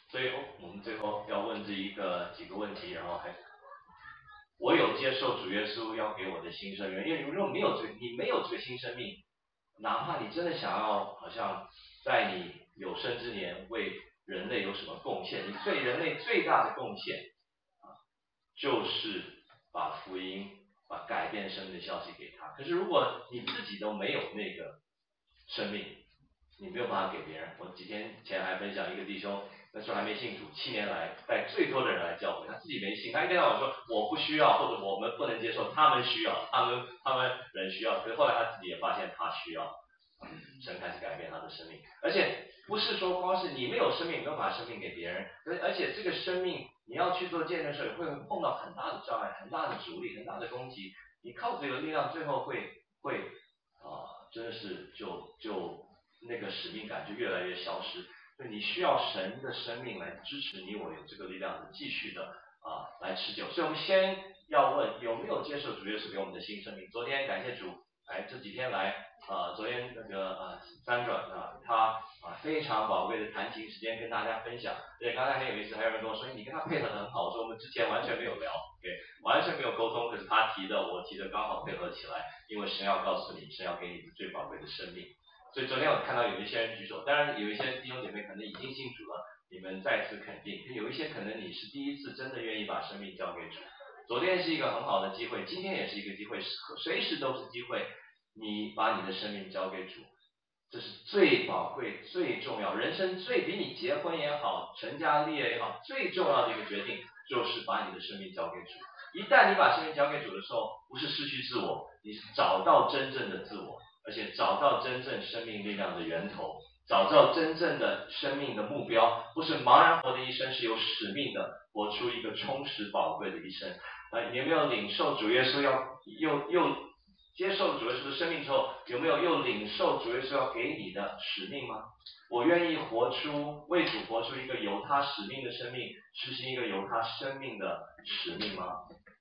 所以我们最后要问这一个几个问题，然后还我有接受主耶稣要给我的新生命，因为如果没有这你没有这个新生命，哪怕你真的想要好像在你有生之年为人类有什么贡献，你对人类最大的贡献啊，就是把福音、把改变生命的消息给他。可是如果你自己都没有那个生命，你没有办法给别人。我几天前还分享一个弟兄，那时候还没信主，七年来带最多的人来教会，他自己没信，他一天到晚说我不需要，或者我们不能接受，他们需要，他们他们人需要。可是后来他自己也发现他需要，神开始改变他的生命，而且不是说光是你没有生命，没有把生命给别人，而而且这个生命你要去做见证的时候，会碰到很大的障碍、很大的阻力、很大的攻击，你靠这个力量，最后会会啊、呃，真的是就就。那个使命感就越来越消失，所以你需要神的生命来支持你，我有这个力量的继续的啊来持久。所以我们先要问有没有接受主耶稣给我们的新生命。昨天感谢主，来这几天来啊，昨天那个啊三转啊，他啊非常宝贵的弹琴时间跟大家分享。对，刚才很有意思，还有人跟我说你跟他配合的很好，我说我们之前完全没有聊，对，完全没有沟通，可是他提的我提的刚好配合起来，因为神要告诉你，神要给你最宝贵的生命。所以昨天我看到有一些人举手，当然有一些弟兄姐妹可能已经信主了，你们再次肯定；有一些可能你是第一次真的愿意把生命交给主。昨天是一个很好的机会，今天也是一个机会，随时都是机会。你把你的生命交给主，这是最宝贵、最重要，人生最比你结婚也好、成家立业也好，最重要的一个决定，就是把你的生命交给主。一旦你把生命交给主的时候，不是失去自我，你是找到真正的自我。而且找到真正生命力量的源头，找到真正的生命的目标，不是茫然活的一生，是有使命的，活出一个充实宝贵的一生。啊，你有没有领受主耶稣要又又接受主耶稣的生命之后，有没有又领受主耶稣要给你的使命吗？我愿意活出为主活出一个有他使命的生命，实行一个有他生命的使命吗？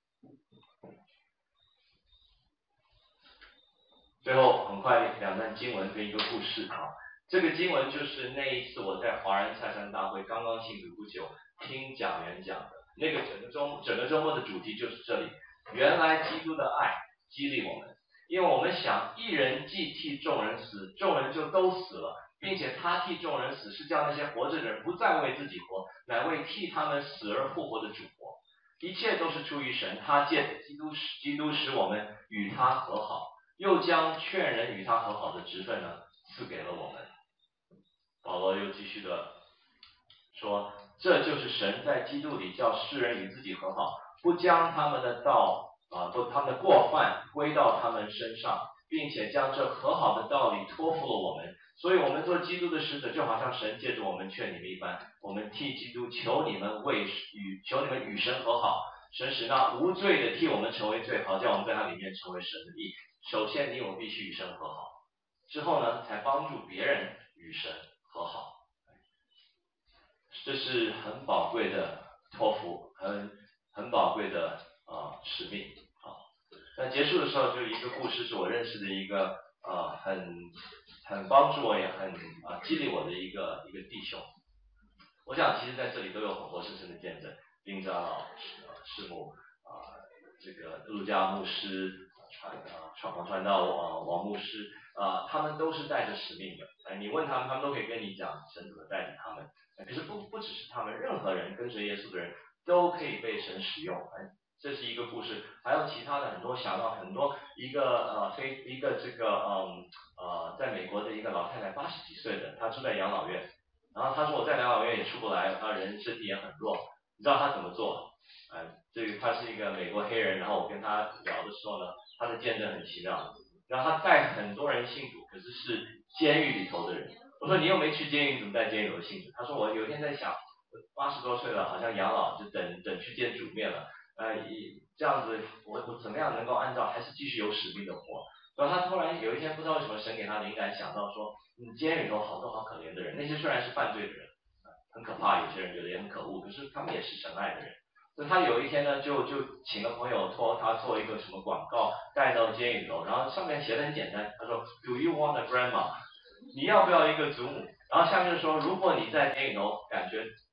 最后很快两段经文跟一个故事啊，这个经文就是那一次我在华人菜山大会刚刚信主不久，听讲员讲的那个整个周整个周末的主题就是这里，原来基督的爱激励我们，因为我们想一人既替众人死，众人就都死了，并且他替众人死是叫那些活着的人不再为自己活，乃为替他们死而复活的主活。一切都是出于神，他借着基督使基督使我们与他和好，又将劝人与他和好的职分呢赐给了我们。保罗又继续的说，这就是神在基督里叫世人与自己和好，不将他们的道啊不他们的过犯归到他们身上，并且将这和好的道理托付了我们。所以我们做基督的使者，就好像神借着我们劝你们一般，我们替基督求你们为与求你们与神和好，神使那无罪的替我们成为罪，好叫我们在他里面成为神的义。首先你我必须与神和好，之后呢才帮助别人与神和好。这是很宝贵的托付，很很宝贵的啊、呃、使命啊。那结束的时候就一个故事，是我认识的一个啊、呃、很很帮助我也很啊、呃、激励我的一个一个弟兄。我想其实在这里都有很活生生的见证，丁长老师、师母啊、呃，这个陆家牧师、传啊传王传道啊王牧师啊、呃，他们都是带着使命的。哎，你问他们，他们都可以跟你讲神怎么带领他们。可是不不只是他们，任何人跟随耶稣的人都可以被神使用。哎，这是一个故事，还有其他的很多想到很多一个呃非一个这个嗯呃在美国的一个老太太八十几岁的，她住在养老院。然后他说我在养老院也出不来，他人身体也很弱，你知道他怎么做？呃，这个他是一个美国黑人，然后我跟他聊的时候呢，他的见证很奇妙。然后他带很多人信主，可是是监狱里头的人。我说你又没去监狱，你怎么带监狱里的信主？他说我有一天在想，八十多岁了，好像养老就等等去见主面了，呃，这样子我我怎么样能够按照还是继续有使命的活？然后他突然有一天不知道为什么神给他灵感想到说，嗯，监狱里头好多好可怜的人，那些虽然是犯罪的人，很可怕，有些人觉得也很可恶，可是他们也是神爱的人。所以他有一天呢，就就请了朋友托他做一个什么广告，带到监狱里头，然后上面写的很简单，他说 Do you want a grandma？ 你要不要一个祖母？然后下面就说，如果你在监狱里头感觉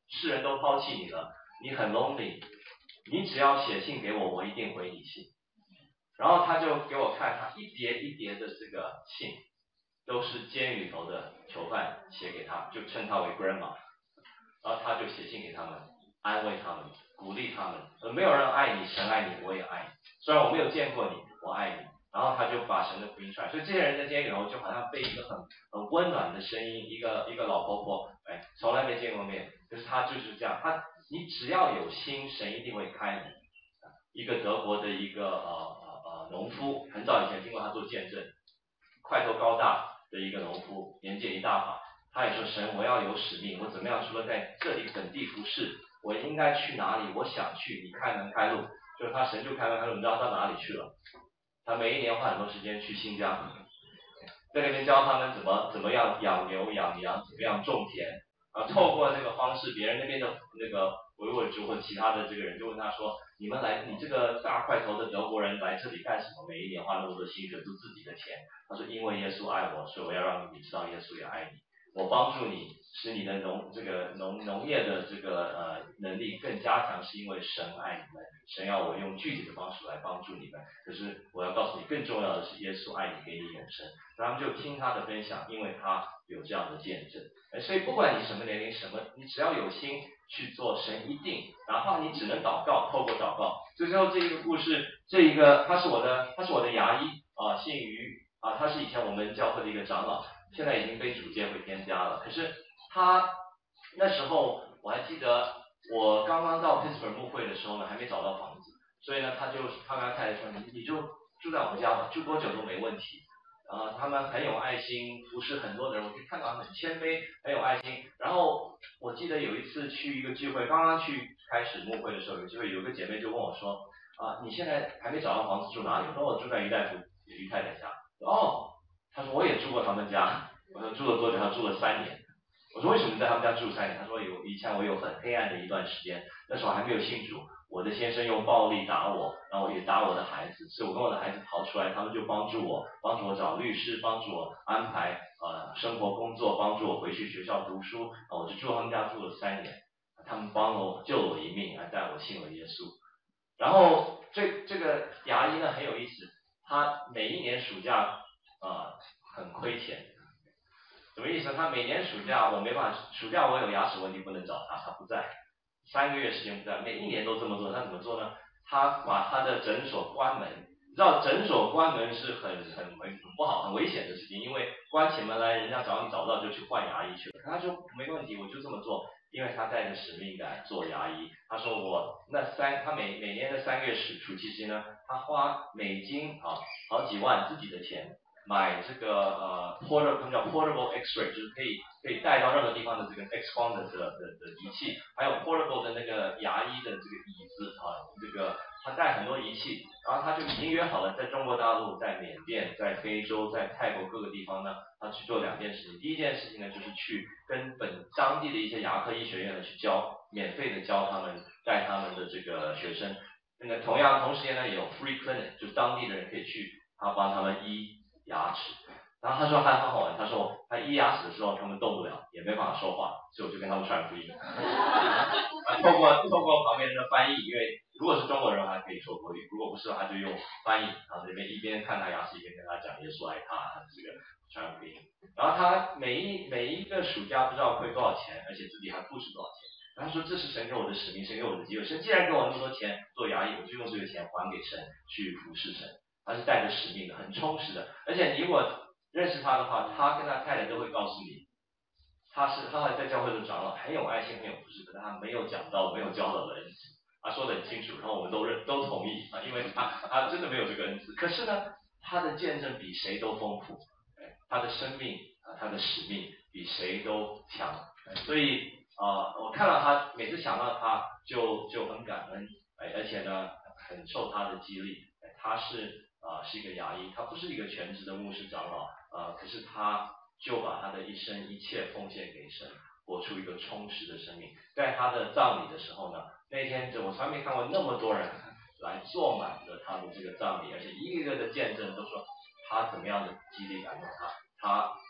世人都抛弃你了，你很 lonely， 你只要写信给我，我一定回你信。然后他就给我看他一叠一叠的这个信，都是监狱里头的囚犯写给他，就称他为 grandma。然后他就写信给他们，安慰他们，鼓励他们。呃，没有人爱你，神爱你，我也爱你。虽然我没有见过你，我爱你。然后他就把神的福音出来，所以这些人在监狱里头就好像被一个很很温暖的声音，一个一个老婆婆，哎，从来没见过面，可是他就是这样，他你只要有心，神一定会开门。一个德国的一个呃呃呃农夫，很早以前听过他做见证，块头高大的一个农夫，年纪一大把。他也说神，我要有使命，我怎么样？除了在这里本地服侍，我应该去哪里？我想去，你开门开路。就是他神就开门开路，你知道到哪里去了？他每一年花很多时间去新疆，在那边教他们怎么怎么样养牛养羊，怎么样种田啊。透过这个方式，别人那边的那个维吾尔族或其他的这个人就问他说：“你们来，你这个大块头的德国人来这里干什么？每一年花那么多心血，都自己的钱。”他说：“因为耶稣爱我，所以我要让你知道耶稣也爱你。我帮助你，使你的农这个农农业的这个呃能力更加强，是因为神爱你们，神要我用具体的方式来帮助你们。可是我要告诉你，更重要的是耶稣爱你，给你永生。”他们就听他的分享，因为他有这样的见证。所以不管你什么年龄，什么你只要有心去做，神一定，哪怕你只能祷告，透过祷告。最后这一个故事，这一个他是我的，他是我的牙医啊，姓于啊，他是以前我们教会的一个长老。现在已经被主界会添加了，可是他那时候我还记得，我刚刚到 Pittsburgh 牧会的时候呢，还没找到房子，所以呢，他就他跟他太太说，你你就住在我们家吧，住多久都没问题。啊，他们很有爱心，服侍很多的人，我可以看到他们很谦卑，很有爱心。然后我记得有一次去一个聚会，刚刚去开始牧会的时候，有机会有个姐妹就问我说，啊，你现在还没找到房子住哪里？我说我住在于大夫于太太家。哦。他说我也住过他们家，我说住了多久？他住了三年。我说为什么在他们家住三年？他说有以前我有很黑暗的一段时间，那时候还没有信主，我的先生用暴力打我，然后也打我的孩子，所以我跟我的孩子逃出来，他们就帮助我，帮助我找律师，帮助我安排呃生活工作，帮助我回去学校读书，啊，我就住他们家住了三年，他们帮我救了我一命，还带我信了耶稣。然后这这个牙医呢很有意思，他每一年暑假啊、呃、很亏钱。什么意思？他每年暑假我没办法，暑假我有牙齿问题不能找他，他不在，三个月时间不在，每一年都这么做。他怎么做呢？他把他的诊所关门。你知道诊所关门是很很很不好、很危险的事情，因为关起门来，人家找你找不到就去换牙医去了。他说没问题，我就这么做，因为他带着使命感做牙医。他说我那三，他每每年的三个月暑暑期间呢，他花美金啊好几万自己的钱。买这个呃 portable， 他们叫 portable X-ray， 就是可以可以带到任何地方的这个 X 光的的的的仪器，还有 portable 的那个牙医的这个椅子啊，这个他带很多仪器，然后他就已经约好了，在中国大陆、在缅甸、在非洲、在泰国各个地方呢，他去做两件事情。第一件事情呢，就是去跟本当地的一些牙科医学院呢去教，免费的教他们带他们的这个学生。那个同样同时间呢，也有 free clinic， 就是当地的人可以去，他帮他们医牙齿。然后他说还很好玩，他说他医牙齿的时候他们动不了，也没办法说话，所以我就跟他们传福音。透过透过旁边的翻译，因为如果是中国人还可以说国语，如果不是他就用翻译，然后这边一边看他牙齿一边跟他讲耶稣爱他，这个传福音。然后他每一每一个暑假不知道亏多少钱，而且自己还付出多少钱。然后说这是神给我的使命，神给我的机会，神既然给我那么多钱做牙医，我就用这个钱还给神去服侍神。他是带着使命的，很充实的。而且你如果认识他的话，他跟他太太都会告诉你，他是他还在教会的长老，很有爱心，很有服侍，可是他没有讲到，没有教导的恩赐。他说得很清楚，然后我们都认都同意啊，因为他他真的没有这个恩赐。可是呢，他的见证比谁都丰富，他的生命啊，他的使命比谁都强。所以啊、呃，我看到他，每次想到他就就很感恩，而且呢，很受他的激励。他是啊、呃、是一个牙医，他不是一个全职的牧师长老啊、呃，可是他就把他的一生一切奉献给神，活出一个充实的生命。在他的葬礼的时候呢，那天我从来没看过那么多人来坐满了他的这个葬礼，而且一个个的见证都说他怎么样的激励感动他，他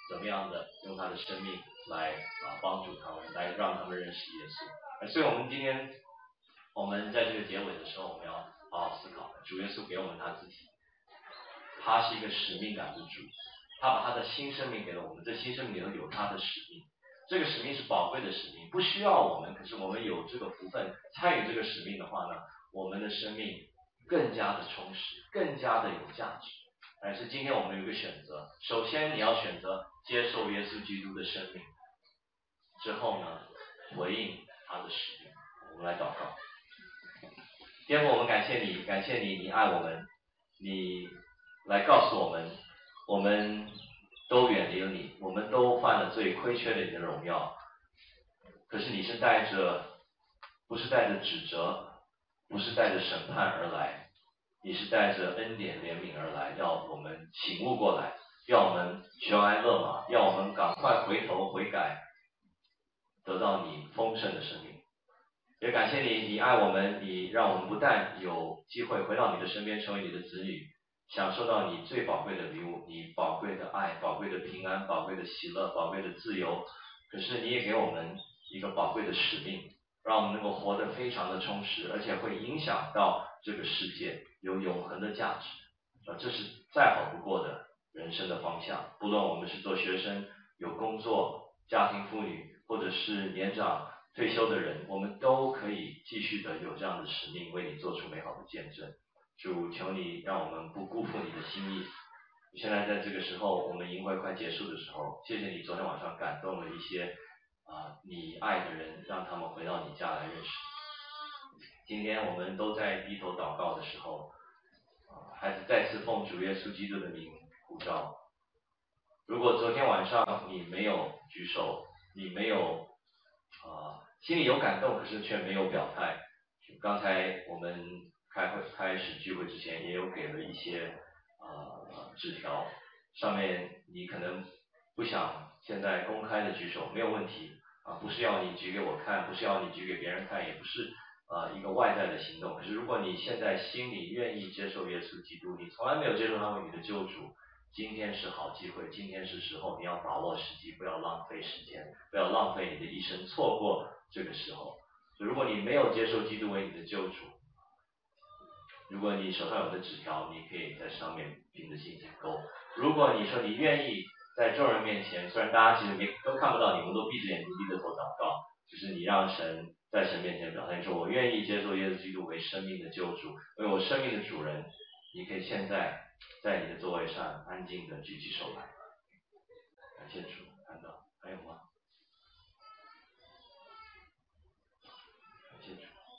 怎么样的用他的生命来啊帮助他们，来让他们认识耶稣。所以，我们今天我们在这个结尾的时候，我们要好好思考，主耶稣给我们他自己，他是一个使命感的主，他把他的新生命给了我们，这新生命里头有他的使命，这个使命是宝贵的使命，不需要我们，可是我们有这个福分参与这个使命的话呢，我们的生命更加的充实，更加的有价值。但是今天我们有一个选择，首先你要选择接受耶稣基督的生命，之后呢，回应他的使命。我们来祷告。天父，我们感谢你，感谢你，你爱我们，你来告诉我们，我们都远离了你，我们都犯了罪，亏缺了你的荣耀。可是你是带着，不是带着指责，不是带着审判而来，你是带着恩典怜悯而来，要我们醒悟过来，要我们悬崖勒马，要我们赶快回头悔改，得到你丰盛的生命。也感谢你，你爱我们，你让我们不但有机会回到你的身边，成为你的子女，享受到你最宝贵的礼物，你宝贵的爱，宝贵的平安，宝贵的喜乐，宝贵的自由。可是你也给我们一个宝贵的使命，让我们能够活得非常的充实，而且会影响到这个世界，有永恒的价值。啊，这是再好不过的人生的方向。不论我们是做学生、有工作、家庭妇女，或者是年长退休的人，我们都可以继续的有这样的使命，为你做出美好的见证。主，求你让我们不辜负你的心意。现在在这个时候，我们营会快结束的时候，谢谢你昨天晚上感动了一些啊、呃、你爱的人，让他们回到你家来认识。今天我们都在低头祷告的时候，啊、呃，孩子再次奉主耶稣基督的名呼召。如果昨天晚上你没有举手，你没有啊、呃、心里有感动，可是却没有表态。刚才我们开会开始聚会之前，也有给了一些呃纸条，上面你可能不想现在公开的举手，没有问题啊，不是要你举给我看，不是要你举给别人看，也不是呃一个外在的行动。可是如果你现在心里愿意接受耶稣基督，你从来没有接受他为你的救主，今天是好机会，今天是时候，你要把握时机，不要浪费时间，不要浪费你的一生，错过这个时候。如果你没有接受基督为你的救主，如果你手上有的纸条，你可以在上面凭着信心勾。如果你说你愿意在众人面前，虽然大家其实没都看不到你，我们都闭着眼睛低着头祷告，就是你让神在神面前表现说，我愿意接受耶稣基督为生命的救主，为我生命的主人。你可以现在在你的座位上安静的举起手来。感谢主，看到还有吗？感谢主。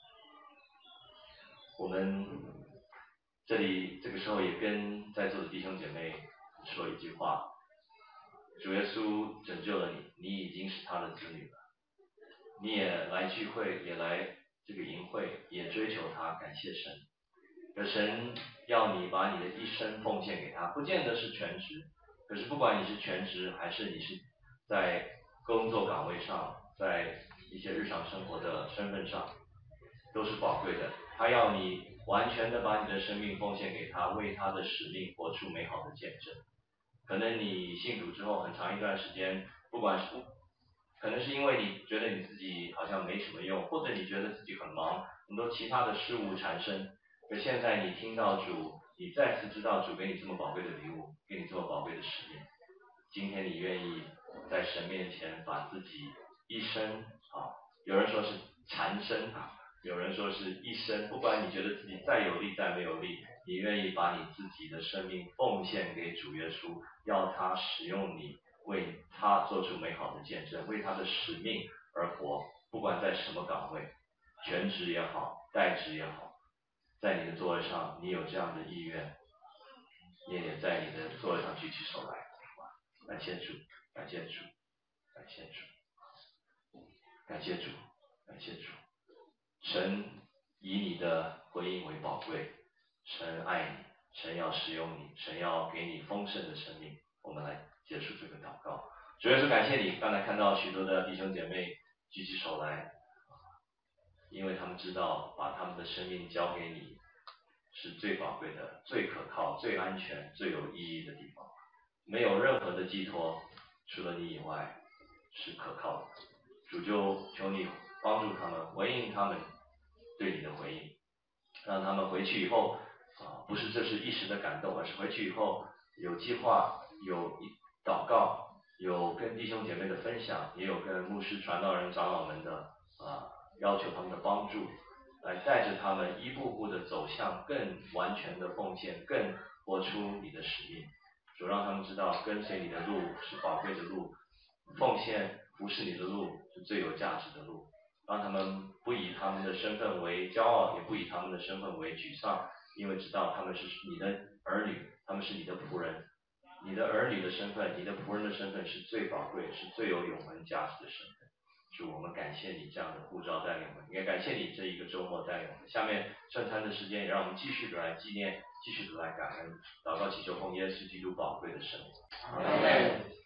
我们这里这个时候也跟在座的弟兄姐妹说一句话：主耶稣拯救了你，你已经是他的子女了。你也来聚会，也来这个营会，也追求他，感谢神。可神要你把你的一生奉献给他，不见得是全职，可是不管你是全职还是你是在工作岗位上，在一些日常生活的身份上，都是宝贵的。他要你完全的把你的生命奉献给他，为他的使命活出美好的见证。可能你信主之后很长一段时间，不管是可能是因为你觉得你自己好像没什么用，或者你觉得自己很忙，很多其他的事物缠身。可现在你听到主，你再次知道主给你这么宝贵的礼物，给你这么宝贵的使命。今天你愿意在神面前把自己一生啊，有人说是缠身啊，有人说是一生，不管你觉得自己再有力再没有力，你愿意把你自己的生命奉献给主耶稣，要他使用你，为他做出美好的见证，为他的使命而活，不管在什么岗位，全职也好，代职也好，在你的座位上你有这样的意愿，你也在你的座位上举起手来。感谢主，感谢主，感谢主，感谢主，感谢主。神以你的回应为宝贵，神爱你，神要使用你，神要给你丰盛的生命。我们来结束这个祷告。主耶稣，感谢你，刚才看到许多的弟兄姐妹举起手来，因为他们知道把他们的生命交给你是最宝贵的、最可靠、最安全、最有意义的地方。没有任何的寄托除了你以外是可靠的。主就求你帮助他们，回应他们对你的回应，让他们回去以后啊，不是这是一时的感动，而是回去以后有计划，有祷告，有跟弟兄姐妹的分享，也有跟牧师、传道人、长老们的啊要求他们的帮助，来带着他们一步步的走向更完全的奉献，更活出你的使命。主让他们知道跟随你的路是宝贵的路，奉献服侍你的路是最有价值的路，让他们不以他们的身份为骄傲，也不以他们的身份为沮丧，因为知道他们是你的儿女，他们是你的仆人，你的儿女的身份，你的仆人的身份是最宝贵，是最有永恒价值的身份。主，我们感谢你这样的呼召带领我们，也感谢你这一个周末带领我们。下面圣餐的时间，也让我们继续的来纪念，继续的来感恩，祷告祈求奉耶稣基督宝贵的圣名。